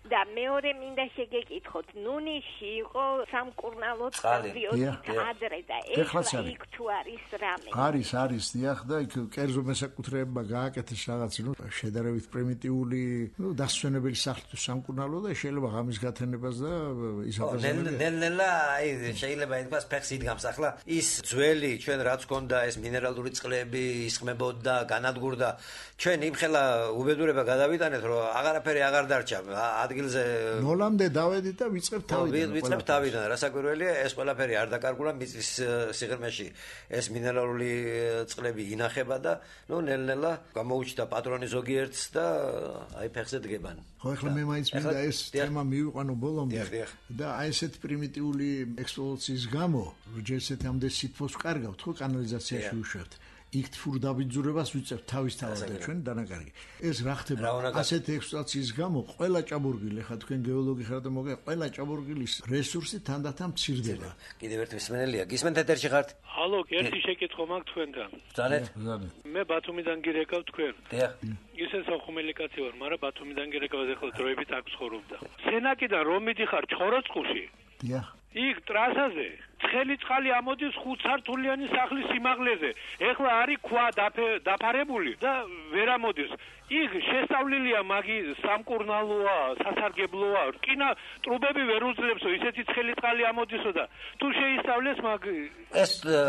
და მეორე მინდა შეგეკითხოთ, ნუნიში იყო სამკურნალო პერიოდით ადრე და ეხლა იქ თუ არის რამე? არის, დიახ და იქ კერძო მესაკუთრეებმა გააკეთეს რაღაც, შედარებით პრიმიტიული, დასვენებელი სახლი თუ სამკურნალო და შეიძლება ღამის გათენებას და ისაფასებელია. ნელ-ნელა შეიძლება ითქვას ფეხს იდგამს ახლა ის ძველი ჩვენ რაც გქონდა ეს მინერალური წყლები ისხმებოდა, განადგურდა. ჩვენ იმხელა უბედურება გადავიტანეთ, რომ აღარაფერი აღარ დარჩა. ადგილზე ნოლამდე დავედით და ვიწყებთ თავიდან. ვიწყებთ თავიდან. რასაკვირველია, ეს ყველაფერი არ დაკარგულა მიწის სიღრმეში. ეს მინერალური წყლები ინახება და ნელ-ნელა გამოუჩნდა პატრონი ზოგიერთს და აი ფეხზე დგებან. ხო, ახლა მე მაინც მინდა ეს თემა მივიყვანო ბოლომდე და აი ესეთ პრიმიტიული ექსპლუატაციის გამო, ჯერ ესეთამდე სითბოს ვკარგავთ, ხო, კანალიზაციაში ვუშვებთ. იქ თფურ დაბინძურებას ვიწევთ თავისთავად და ჩვენ დანაკარგი. ეს რა ხდება? ასეთი ექსპლუატაციის გამო ყველა ჭაბურგილი, ხა თქვენ გეოლოგი ხართ და მოგე, ყველა ჭაბურგილის რესურსი თანდათან მცირდება. კიდევ ერთ მსმენელია, გისმენთ ეთერში ხართ? ალო, ერთი შეკითხვა მაქვს თქვენთან. ზანეთ? მე ბათუმიდან გირეკავ თქვენ. დიახ. ისე სახუმელი კაცი ვარ, მაგრამ ბათუმიდან გირეკავ ახლა დროებით აქ ცხოვრობდა. სენაკიდან რომ მიდიხარ ჩხოროწყუში? დიახ. იქ ტრასაზე ცხელი წყალი ამოდის 5 სართულიანი სახლის სიმაღლეზე. ეხლა არის ქვა დაფარებული და ვერ ამოდის. იქ შესწავლილია მაგი სამკურნალოა, სასარგებლოა. რკინა ტრუბები ვერ უძლებსო, ისეთი ცხელი წყალი ამოდისო და თუ შეისწავლეს მაგ ეს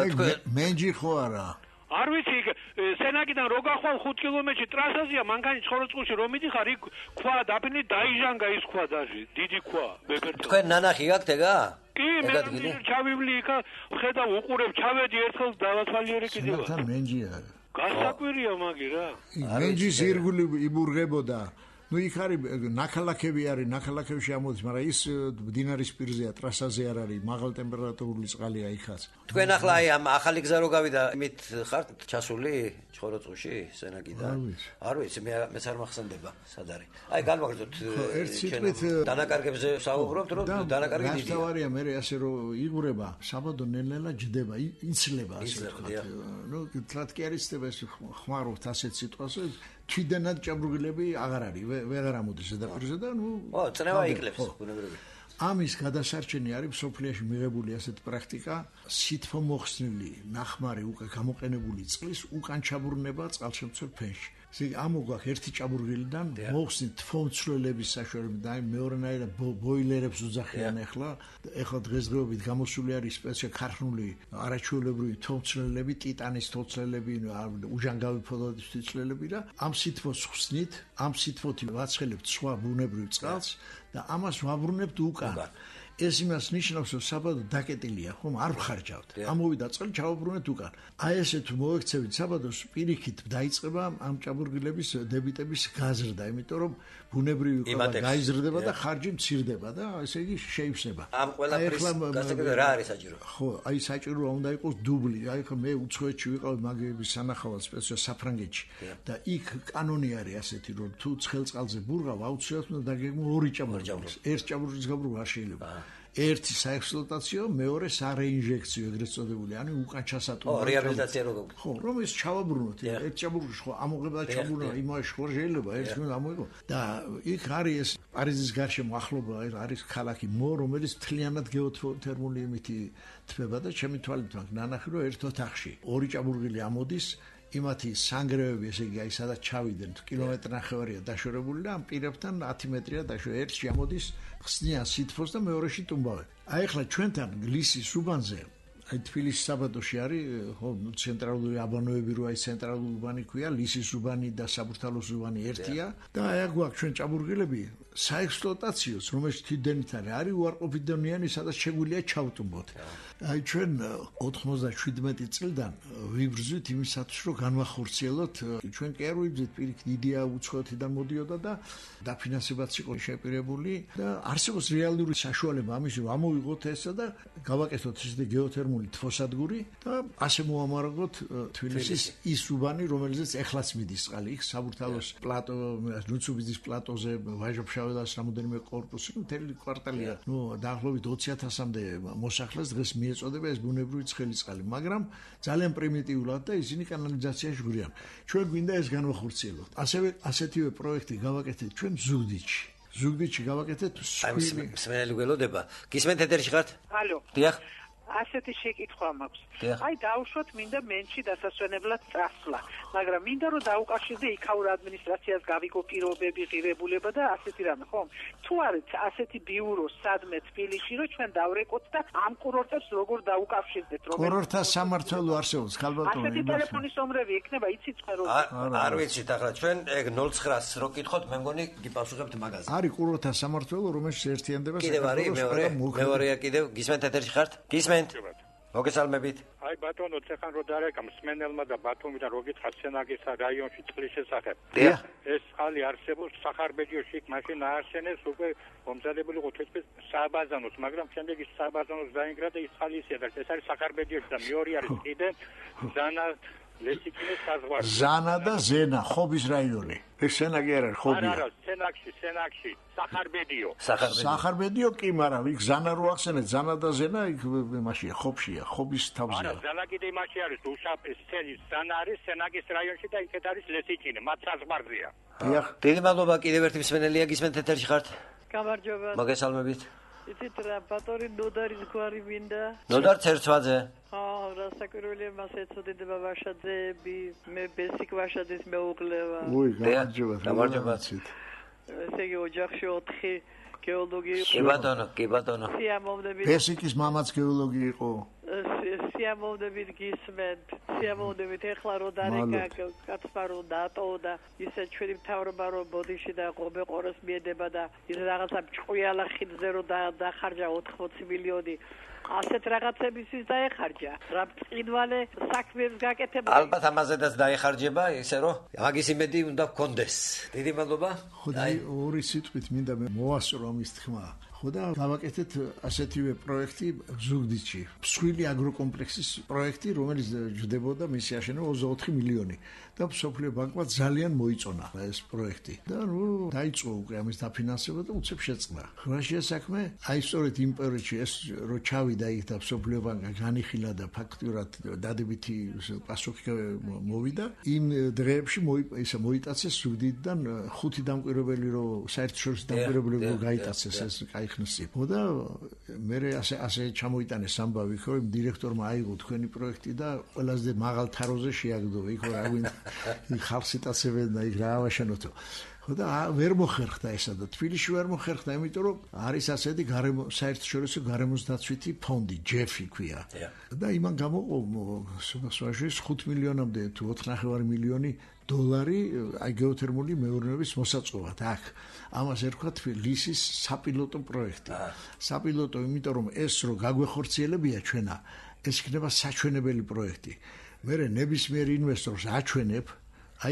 მენჯი ხო არა? არ ვიცი, სენაკიდან რო გახვალ 5 კილომეტრში ტრასაზეა, მანქანის ჩხოროწყუში რომ მიდიხარ, იქ ქვა დაფინი დაიჟანგა ის ქვა დაჟე, დიდი ქვა, ბებერტო. თქვენ ნანახი გაქვთ ეგა? კი, მე ჩავივლი იქა, ხედავ უყურებ, ჩავედი ერთხელ დავათვალიერე კიდევ. სენაკთან მენჯია. გასაკვირია მაგი რა. მენჯის ირგული იბურღებოდა. ნუ იქ არის ნაქალაქები არის, ნაქალაქებში ამოდის, მაგრამ ის მდინარის პირზეა, ტრასაზე არ არის, მაღალ ტემპერატურული წყალია იქაც. თქვენ ახლა აი ამ ახალი გზა რო გავიდა, იმით ხართ ჩასული ჩხოროწყუში, სენაკიდან? არ ვიცი, მეც არ მახსენდება, სად არის. აი განვაგრძოთ დანაკარგებზე საუბრობთ, რომ დანაკარგი დიდია. გასთავარია მე ასე რომ იღურება, საბადო ნელ-ნელა ჯდება, იცლება ასე ვთქვათ. ნუ თლად კი არის ხდება ეს ხმარობთ ასეთ სიტყვაზე. თვიდანად ჭაბურგილები აღარ არის, ვეღარ ამოდის ზედაპირზე და ნუ წნევა იკლებს ბუნებრივი. ამის გადასარჩენი არის სოფლიაში მიღებული ასეთ პრაქტიკა, სითბო მოხსნილი ნახმარი უკვე გამოყენებული წყლის უკან ჩაბურნება წყალშემცველ ფენში. ამო გვაქვს ერთი ჭაბურგილიდან მოხსნით თფომცვლელების საშუალებით და მეორენაირად ბოილერებს უძახიან ახლა დღესდღეობით გამოსული არის სპეციალ ქარხნული არაჩვეულებრივი თფომცვლელები, ტიტანის თფომცვლელები, უჟანგავი ფოლადის თფომცვლელები და ამ სითბოს ხსნით, ამ სითბოთი ვაცხელებთ სხვა ბუნებრივ წყალს და ამას ვაბრუნებთ უკან. ეს იმას ნიშნავს, რომ საბადო დაკეტილია, ხომ არ ვხარჯავთ. ამოვიდა წყალი, ჩავაბრუნეთ უკან. აი ესე თუ მოექცევით საბადოს, პირიქით დაიწყება ამ ჭაბურგილების დებიტების გაზრდა, იმიტომ რომ ბუნებრივი ყოლა გაიზრდება და ხარჯი მცირდება და ესე იგი შეივსება. ამ ყველაფრის გასაგებია რა არის საჭირო? ხო, აი საჭიროა უნდა იყოს დუბლი. აი ხო მე უცხოეთში ვიყავ მაგების სანახავად სპეციალ საფრანგეთში და იქ კანონი არის ასეთი, რომ თუ ცხელ წყალზე ბურღავ, აუცილებლად უნდა დაგეგმო 2 ჭაბურგილის. ერთ ჭაბურგილის გაბრუვა არ შეიძლება. ერთი საექსპლუატაციო, მეორე სარეინჟექციო, ეგრეთ წოდებული, ანუ უკან ჩასატვირთვა. რეაბილიტაცია როგორ? ხო, რომ ეს ჩავაბრუნოთ, ერთ ჭაბურგილში ხო ამოღება და ჩაბრუნა იმაში ხო შეიძლება, ერთ უნდა ამოიღო. და იქ არის ეს პარიზის გარშემო ახლობა არის ქალაქი მო, რომელიც მთლიანად გეოთერმული იმითი თბება და ჩემი თვალით მაგ ნანახი რომ ერთ ოთახში 2 ჭაბურგილი ამოდის. იმათი სანგრევები, ესე იგი, აი სადაც ჩავიდნენ, კილომეტრი ნახევარია დაშორებული და ამ პირებთან 10 მეტრია დაშორებული. ერთში ამოდის ხსნიან სითბოს და მეორეში ტუმბავენ. აი ახლა ჩვენთან გლისის უბანზე, აი თბილისის საბადოში არის, ხო, ცენტრალური აბანოები რო აი ცენტრალური უბანი ქვია, ლისის უბანი და საბურთალოს უბანი ერთია და აი აქ გვაქვს ჩვენ ჭაბურგილები საექსპლუატაციოს, რომელიც თვითდენით არის უარყოფითდანიანი, სადაც შეგვიძლია ჩავტუმბოთ. აი ჩვენ 97 წლიდან ვიბრძვით იმისათვის, რომ განვახორციელოთ, ჩვენ კი არ ვიბრძვით, პირიქით იდეა უცხოეთიდან მოდიოდა და დაფინანსებაც იყო შეპირებული და არსებობს რეალური საშუალება ამის, რომ ამოვიღოთ ესა და გავაკეთოთ ისეთი გეოთერმული თფოსადგური და ასე მოამარაგოთ თბილისის ის უბანი, რომელზეც ეხლაც მიდის წყალი, იქ საბურთალოს პლატო, ნუცუბიძის პლატოზე, ვაჟა-ფშაველას რამოდენიმე კორპუსი, მთელი კვარტალია, ნუ დაახლოებით 20,000-მდე მოსახლეს დღეს მიეწოდება ეს ბუნებრივი ცხელი წყალი, მაგრამ ძალიან პრიმიტიულად და ისინი კანალიზაციაში ჟღვრიან. ჩვენ გვინდა ეს განვახორციელოთ. ასევე ასეთივე პროექტი გავაკეთეთ ჩვენ ზუგდიდში. ზუგდიდში გავაკეთეთ სხვილი. მსმენელი გველოდება. გისმენთ ეთერში ხართ? ალო. დიახ. ასეთი შეკითხვა მაქვს. აი დავუშვათ მინდა მენში დასასვენებლად წასვლა, მაგრამ მინდა რომ დაუკავშირდე იქაურ ადმინისტრაციას გავიგო პირობები, ღირებულება და ასეთი რამე, ხომ? თუ არის ასეთი ბიურო სადმე თბილისში, რომ ჩვენ დავრეკოთ და ამ კურორტებს როგორ დაუკავშირდეთ, რომ კურორტთა სამმართველო არსებობს, ხალბატონო. ასეთი ტელეფონის ნომრები იქნება, იცით თქვენ რომ არ ვიცით ახლა ჩვენ ეგ 0900-ს რო კითხოთ, მე მგონი გიპასუხებთ მაგაზე. არის კურორტთა სამმართველო, რომელიც ერთიანდება კიდევ არის მეორეა კიდევ გისმენთ ეთერში ხართ? გისმენთ მოგესალმებით. აი ბატონო, ეხან რო დარეკა მსმენელმა და ბათუმიდან რო გითხრა სენაგის რაიონში წყლის შესახებ. ეს ხალი არსებობს სახარბედიოში, იქ მაშინ აარსენეს უკვე მომზადებული იყო თვითონ საბაზანოს, მაგრამ შემდეგ ის საბაზანოს დაინგრა და ის ხალი ისეა და ეს არის სახარბედიოში და მეორე არის კიდე ზანა ლესიკინეს საზღვარი. ზანა და ზენა, ხობის რაიონი. ეს სენაგი არ არის ხობია. არა, სენაგში, სახარბედიო. სახარბედიო კი, მაგრამ იქ ზანა რო ახსენეთ, ზანა და ზენა იქ მაშია, ხობშია, ხობის თავზია. არა, ზანა კიდე იმაში არის, უშაპეს სენის ზანა არის სენაგის რაიონში და იქეთ არის ლესიკინე, მათ საზღვარზეა. დიახ. დიდი მადლობა, კიდევ ერთი მსმენელია, გისმენთ ეთერში ხართ? გამარჯობა. მოგესალმებით. იცით რა, ბატორი ნოდარის გვარი მინდა. ნოდარ ცერცვაძე. რასაკვირველია მას ეწოდება ვაშაძეები, მე ბესიკ ვაშაძის მეუღლევა. გამარჯობა. ესე იგი ოჯახში 4 გეოლოგი იყო. კი ბატონო. ბესიკის მამაც გეოლოგი იყო. სიამოვნებით გისმენთ, სიამოვნებით ეხლა რო დარეკა კაცმა რო დატოვდა ისე ჩვენი მთავრობა რო ბოდიში და ღობეყორეს მიედება და ის რაღაცა ჭყვიალა ხიდზე რო დახარჯა 80 მილიონი ასეთ რაღაცების ის დაეხარჯა რა წინვალე საქმეებს გაკეთება ალბათ ამაზედაც დაეხარჯება ისე რომ მაგის იმედი უნდა გქონდეს დიდი მადლობა ხოდი ორი სიტყვით მინდა მოვასწრო ამის თქმა ხო და გავაკეთეთ ასეთივე პროექტი ზუგდიდში მსხვილი აგროკომპლექსის პროექტი რომელიც ჯდებოდა მისი აშენება 24 მილიონი და მსოფლიო ბანკმა ძალიან მოიწონა ეს პროექტი და ნუ დაიწყო უკვე ამის დაფინანსება და უცებ შეწყდა ხრაშია საქმე აი სწორედ იმ პერიოდში ეს რო ჩავიდა იქ და მსოფლიო ბანკა განიხილა და ფაქტურად დადებითი პასუხი მოვიდა იმ დღეებში ისე მოიტაცეს ზუგდიდიდან 5 დამკვირვებელი რო საერთაშორისო დამკვირვებლები რო გაიტაცეს ეს ხნსი. და მე ასე ჩამოიტანეს ამბავი, რომ დირექტორმა აიღო თქვენი პროექტი და ყველაზე მაღალ თაროზე შეაგდო. იქ რა გვინდა ხალხს იტაცებენ და იქ რა ავაშენოთო. და ვერ მოხერხდა ესა და თბილისში ვერ მოხერხდა, იმიტომ რომ არის ასეთი საერთაშორისო გარემოსდაცვითი ფონდი, ჯეფი ქვია. და იმან გამოყო სუბსვაჟის 5 მილიონამდე თუ 4.5 მილიონი დოლარი აი გეოთერმული მეურნეობის მოსაწყობად აქ. ამას ერქვა თბილისის საპილოტო პროექტი. საპილოტო, იმიტომ რომ ეს რო გაგვეხორციელებია ჩვენა, ეს იქნება საჩვენებელი პროექტი. მე ნებისმიერ ინვესტორს აჩვენებ აი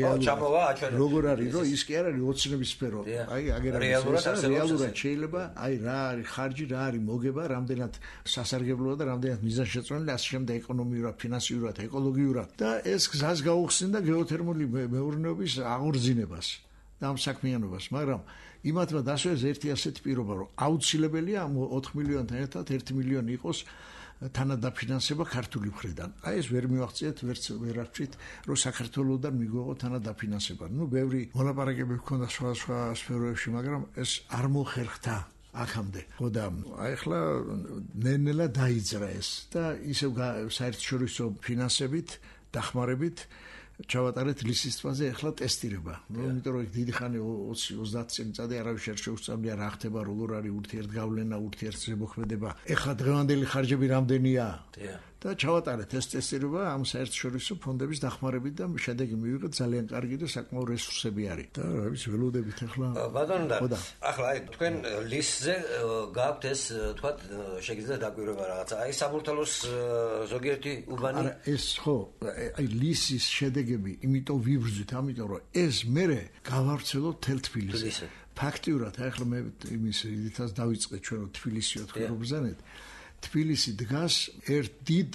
როგორ არის რომ ის კი არ არის ოცნების სფერო აი რეალურად შეიძლება აი რა არის ხარჯი რა არის მოგება რამდენად სასარგებლოა და რამდენად მიზანშეწონილი ასე შემდეგ ეკონომიურად ფინანსიურად ეკოლოგიურად და ეს გზას გაუხსნიდა გეოთერმული მეურნეობის აღორძინებას და ამ საქმიანობას მაგრამ იმათმა დასვეს ერთი ასეთი პირობა რომ აუცილებელია 4 მილიონთან ერთად 1 მილიონი იყოს თანადაფინანსება ქართული მხრიდან. აი ეს ვერ მივახციეთ, ვერ აღწვით, რომ საქართველოსდან მიგვეღო თანადაფინანსება. ნუ ბევრი მოლაპარაკებები ჰქონდა სხვა სფეროებში, მაგრამ ეს არ მოხერხდა აქამდე. ხო და აი ახლა ნელ-ნელა დაიძრა ეს და ისევ საერთაშორისო ფინანსებით, დახმარებით ჩავატარეთ ლისის თვალზე ახლა ტესტირება. იმიტომ რომ დიდი ხანი 20-30 წელიწადი არავის არ შეუსწავლია რა ხდება, როგორ არის ურთიერთგავლენა, ურთიერთზემოქმედება. ახლა დღევანდელი ხარჯები რამდენია? და ჩავატარეთ ეს ტესტირება ამ საერთაშორისო ფონდების დახმარებით და შედეგი მივიღეთ ძალიან კარგი და საკმაო რესურსები არის. და რა ვიცი, ველოდებით ახლა. ბატონო, ახლა აი თქვენ ლისზე გაქვთ ეს თქვათ შეგიძლიათ დაკვირვება რაღაცა. აი საბურთალოს ზოგიერთი უბანი. არა, ეს ხო, აი ლისის შედეგები, იმიტომ ვიბრძვით, ამიტომ რომ ეს მერე გავავრცელოთ თელ თბილისში. ფაქტიურად ახლა მე იმის იდეას დავიწყე ჩვენ რომ თბილისიო თქვენ რო ბრძანეთ. თბილისი დგას ერთ დიდ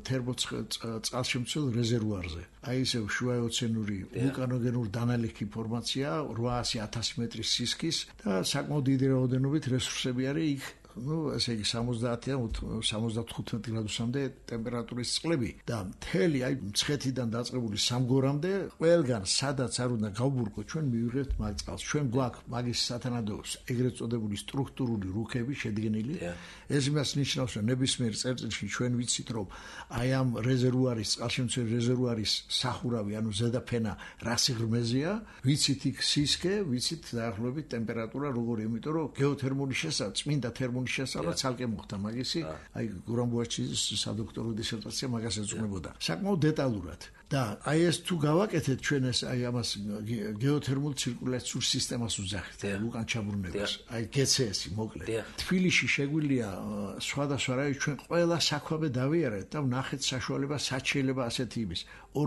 წყალშემცველ რეზერვუარზე. აი ესე შუაეოცენური ვულკანოგენური დანალექი ფორმაცია 800-1000 მეტრის სისქის და საკმაოდ დიდი რაოდენობით რესურსები არის იქ ესე იგი 70-დან 75 გრადუსამდე ტემპერატურის წყლები და მთელი აი მცხეთიდან დაწყებული სამგორამდე ყველგან სადაც არ უნდა გავბურგოთ ჩვენ მივიღებთ მაგ წყალს. ჩვენ გვაქვს მაგის სათანადო ეგრეთ წოდებული სტრუქტურული რუქები შედგენილი. ეს იმას ნიშნავს, რომ ნებისმიერ წერტილში ჩვენ ვიცით, რომ აი ამ რეზერვუარის, წყალშემცველი რეზერვუარის სახურავი, ანუ ზედაფენა რა სიღრმეზეა, ვიცით იქ სისქე, ვიცით დაახლოებით ტემპერატურა როგორი, იმიტომ რომ გეოთერმული შესწავლა, წმინდა თერმული შესწავლა ცალკე მოხდა მაგისი, აი გურამბუაჩის სადოქტორო დისერტაცია მაგას ეძღვნებოდა. საკმაოდ დეტალურად. და აი ეს თუ გავაკეთეთ ჩვენ ეს აი ამას გეოთერმულ ცირკულაციურ სისტემას უძახით უკან ჩაბურნებას აი GCS-ი მოკლედ თბილისში შეგვიძლია სხვადასხვა რაიონში ჩვენ ყველა საქვაბე დავიარეთ და ვნახეთ საშუალება სად შეიძლება ასეთი იმის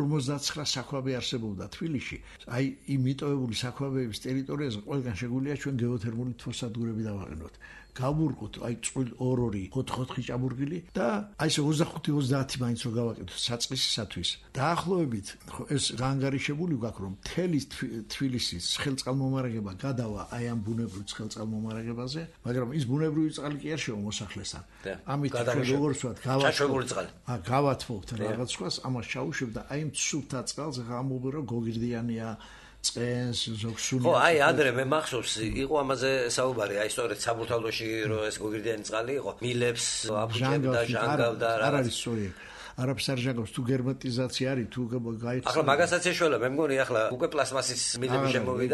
59 საქვაბე არსებობდა თბილისში აი იმ მიტოვებული საქვაბეების ტერიტორიაზე ყველგან შეგვიძლია ჩვენ გეოთერმული თვალსაჩინოები დავაყენოთ გავურყოთ აი წყვილ 2-2 4-4 ჭაბურგილი და აი ეს 25-30 მაინც რო გავაკეთოთ საწყისისათვის დაახლოებით ეს გაანგარიშებული გვაქვს რომ მთელი თბილისის ხელწყალმომარაგება გადავა აი ამ ბუნებრივ ხელწყალმომარაგებაზე მაგრამ ის ბუნებრივი წყალი კი არ შემოსახლესთან ამით როგორც ვთქვათ გავათმობთ რაღაც სხვას ამას ჩაუშვებ და აი იმ სუფთა წყალს გამოვიდო რომ გოგირდიანია წენს ზოგსუნი ხო აი ადრე მე მახსოვს იყო ამაზე საუბარი აი სწორედ საბურთალოში რომ ეს გოგირდიანი წყალი იყო მილებს აფუჭებდა ჟანგავდა არ არის სწორი არაფერს არ ჟანგავს თუ გერმეტიზაცია არის თუ გაიქცა ახლა მაგასაც ეშველა მე მგონი ახლა უკვე პლასმასის მილები შემოვიდა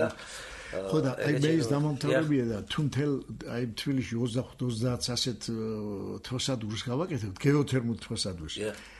ხო და აი მე ის დამამთავრებია და თუ მთელ აი თბილისში 25-30 ასეთ თვოსადურს გავაკეთებთ გეოთერმულ თვოსადურს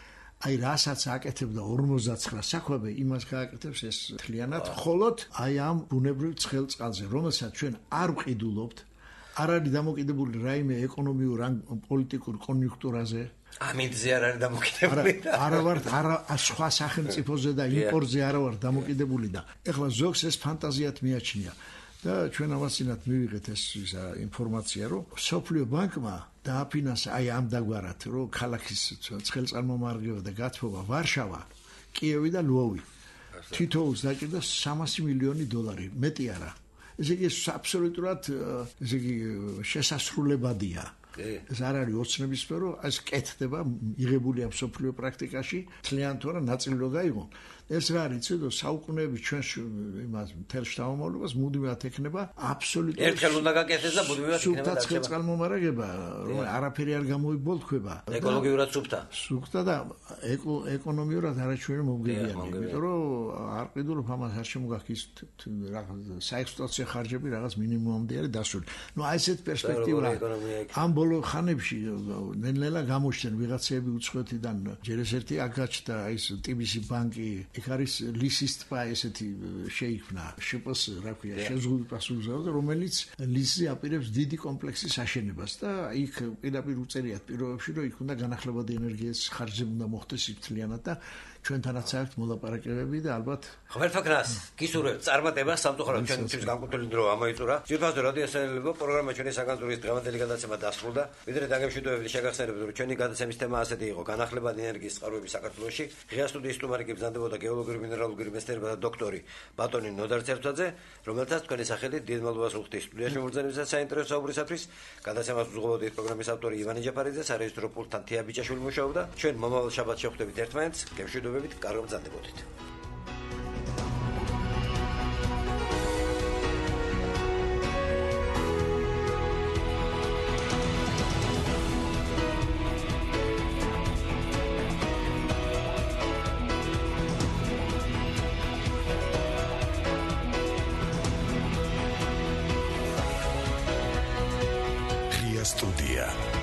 აი რასაც აკეთებდა 59 საქვაბე იმას გააკეთებს ეს თლიანად ხოლოდ აი ამ ბუნებრივ ცხელ წყალზე რომელსაც ჩვენ არ ვყიდულობთ არ არის დამოკიდებული რაიმე ეკონომიურ ან პოლიტიკურ კონიუნქტურაზე ამინდზე არ არის დამოკიდებული არა ვარ სხვა სახელმწიფოზე და იმპორტზე არა ვარ დამოკიდებული და ეხლა ზოგს ეს ფანტაზიათ მიაჩნია და ჩვენ ამასინათ მივიღეთ ეს ინფორმაცია რომ სოფლიო ბანკმა დააფინანსა აი ამ დაგვარად რომ ქალაქის ცხელწარმომარაგება და გათბობა ვარშავა, კიევი და ლვოვი. თითოეულს დაჭირდა 300 მილიონი დოლარი, მეტი არა. ესე იგი აბსოლუტურად ესე იგი შესასრულებადია. ეს არ არის ოცნებისმერო, ეს კეთდება, იღებული აქვს სოფლიო პრაქტიკაში, თლიანად თუ არა ნაწილი რო გაიღო. ეს რა არის, იცოდო, საუკუნეების ჩვენ იმას მთელ შთამომავლობას მუდმივად ექნება აბსოლუტურად ერთხელ უნდა გაკეთდეს და მუდმივად იქნება დარჩება წყალმომარაგება, რომ არაფერი არ გამოიბოლქვება. ეკოლოგიურად სუფთა და ეკონომიურად არაჩვენე მომგებიანი, იმიტომ რომ არ ყიდულობ ამას არ შემოგაქის რაღაც საექსპლუატაციო ხარჯები რაღაც მინიმუმამდე არის დასული. ნუ აი ესეთ პერსპექტივა ამ ბოლო ხანებში ნელ-ნელა გამოჩნდნენ ვიღაცები უცხოეთიდან ჯერ ეს ერთი აგაჩდა აი ეს ტიბისი ბანკი იქ არის ლისის ტბა ესეთი შეიქმნა შპს რა ქვია შეზღუდული პასუხისმგებლობა რომელიც ლისზე აპირებს დიდი კომპლექსის აშენებას და იქ პირდაპირ უწერიათ პირობებში რომ იქ უნდა განახლებადი ენერგიის ხარჯები უნდა მოხდეს სიფთლიანად და ჩვენთანაც აქვს მოლაპარაკებები და ალბათ ღმერთფაქრას გისურვებთ წარმატება სამწუხაროდ ჩვენთვის განკუთვნილი დრო ამოიწურა ძირფასო რადიოსელებო პროგრამა ჩვენი საგანძურის დღევანდელი გადაცემა დასრულდა ვიდრე დაგემშვიდობებით შეგახსენებთ რომ ჩვენი გადაცემის თემა ასეთი იყო განახლებადი ენერგიის წყაროები საქართველოში ღია სტუდიის სტუმარი გიბზანდებოდა გეოლოგიური მინერალური მეცნიერებათა დოქტორი ბატონი ნოდარ ცერცაძე რომელთაც თქვენი სახელით დიდ მადლობას ვუხდით სტუდიაში მოგზაურობისას საინტერესო საუბრისათვის გადაცემას უძღვებოდით პროგრამის ავტორი ივანე ჯაფარიძე სარეჟისტრო პულტთან თია ბიჭაშვილი მუშაობდა ჩვენ მომავალ შაბათს შევხვდებით ერთმანეთს გემშვიდობებით კარგ მგზავრდებოდით Studia.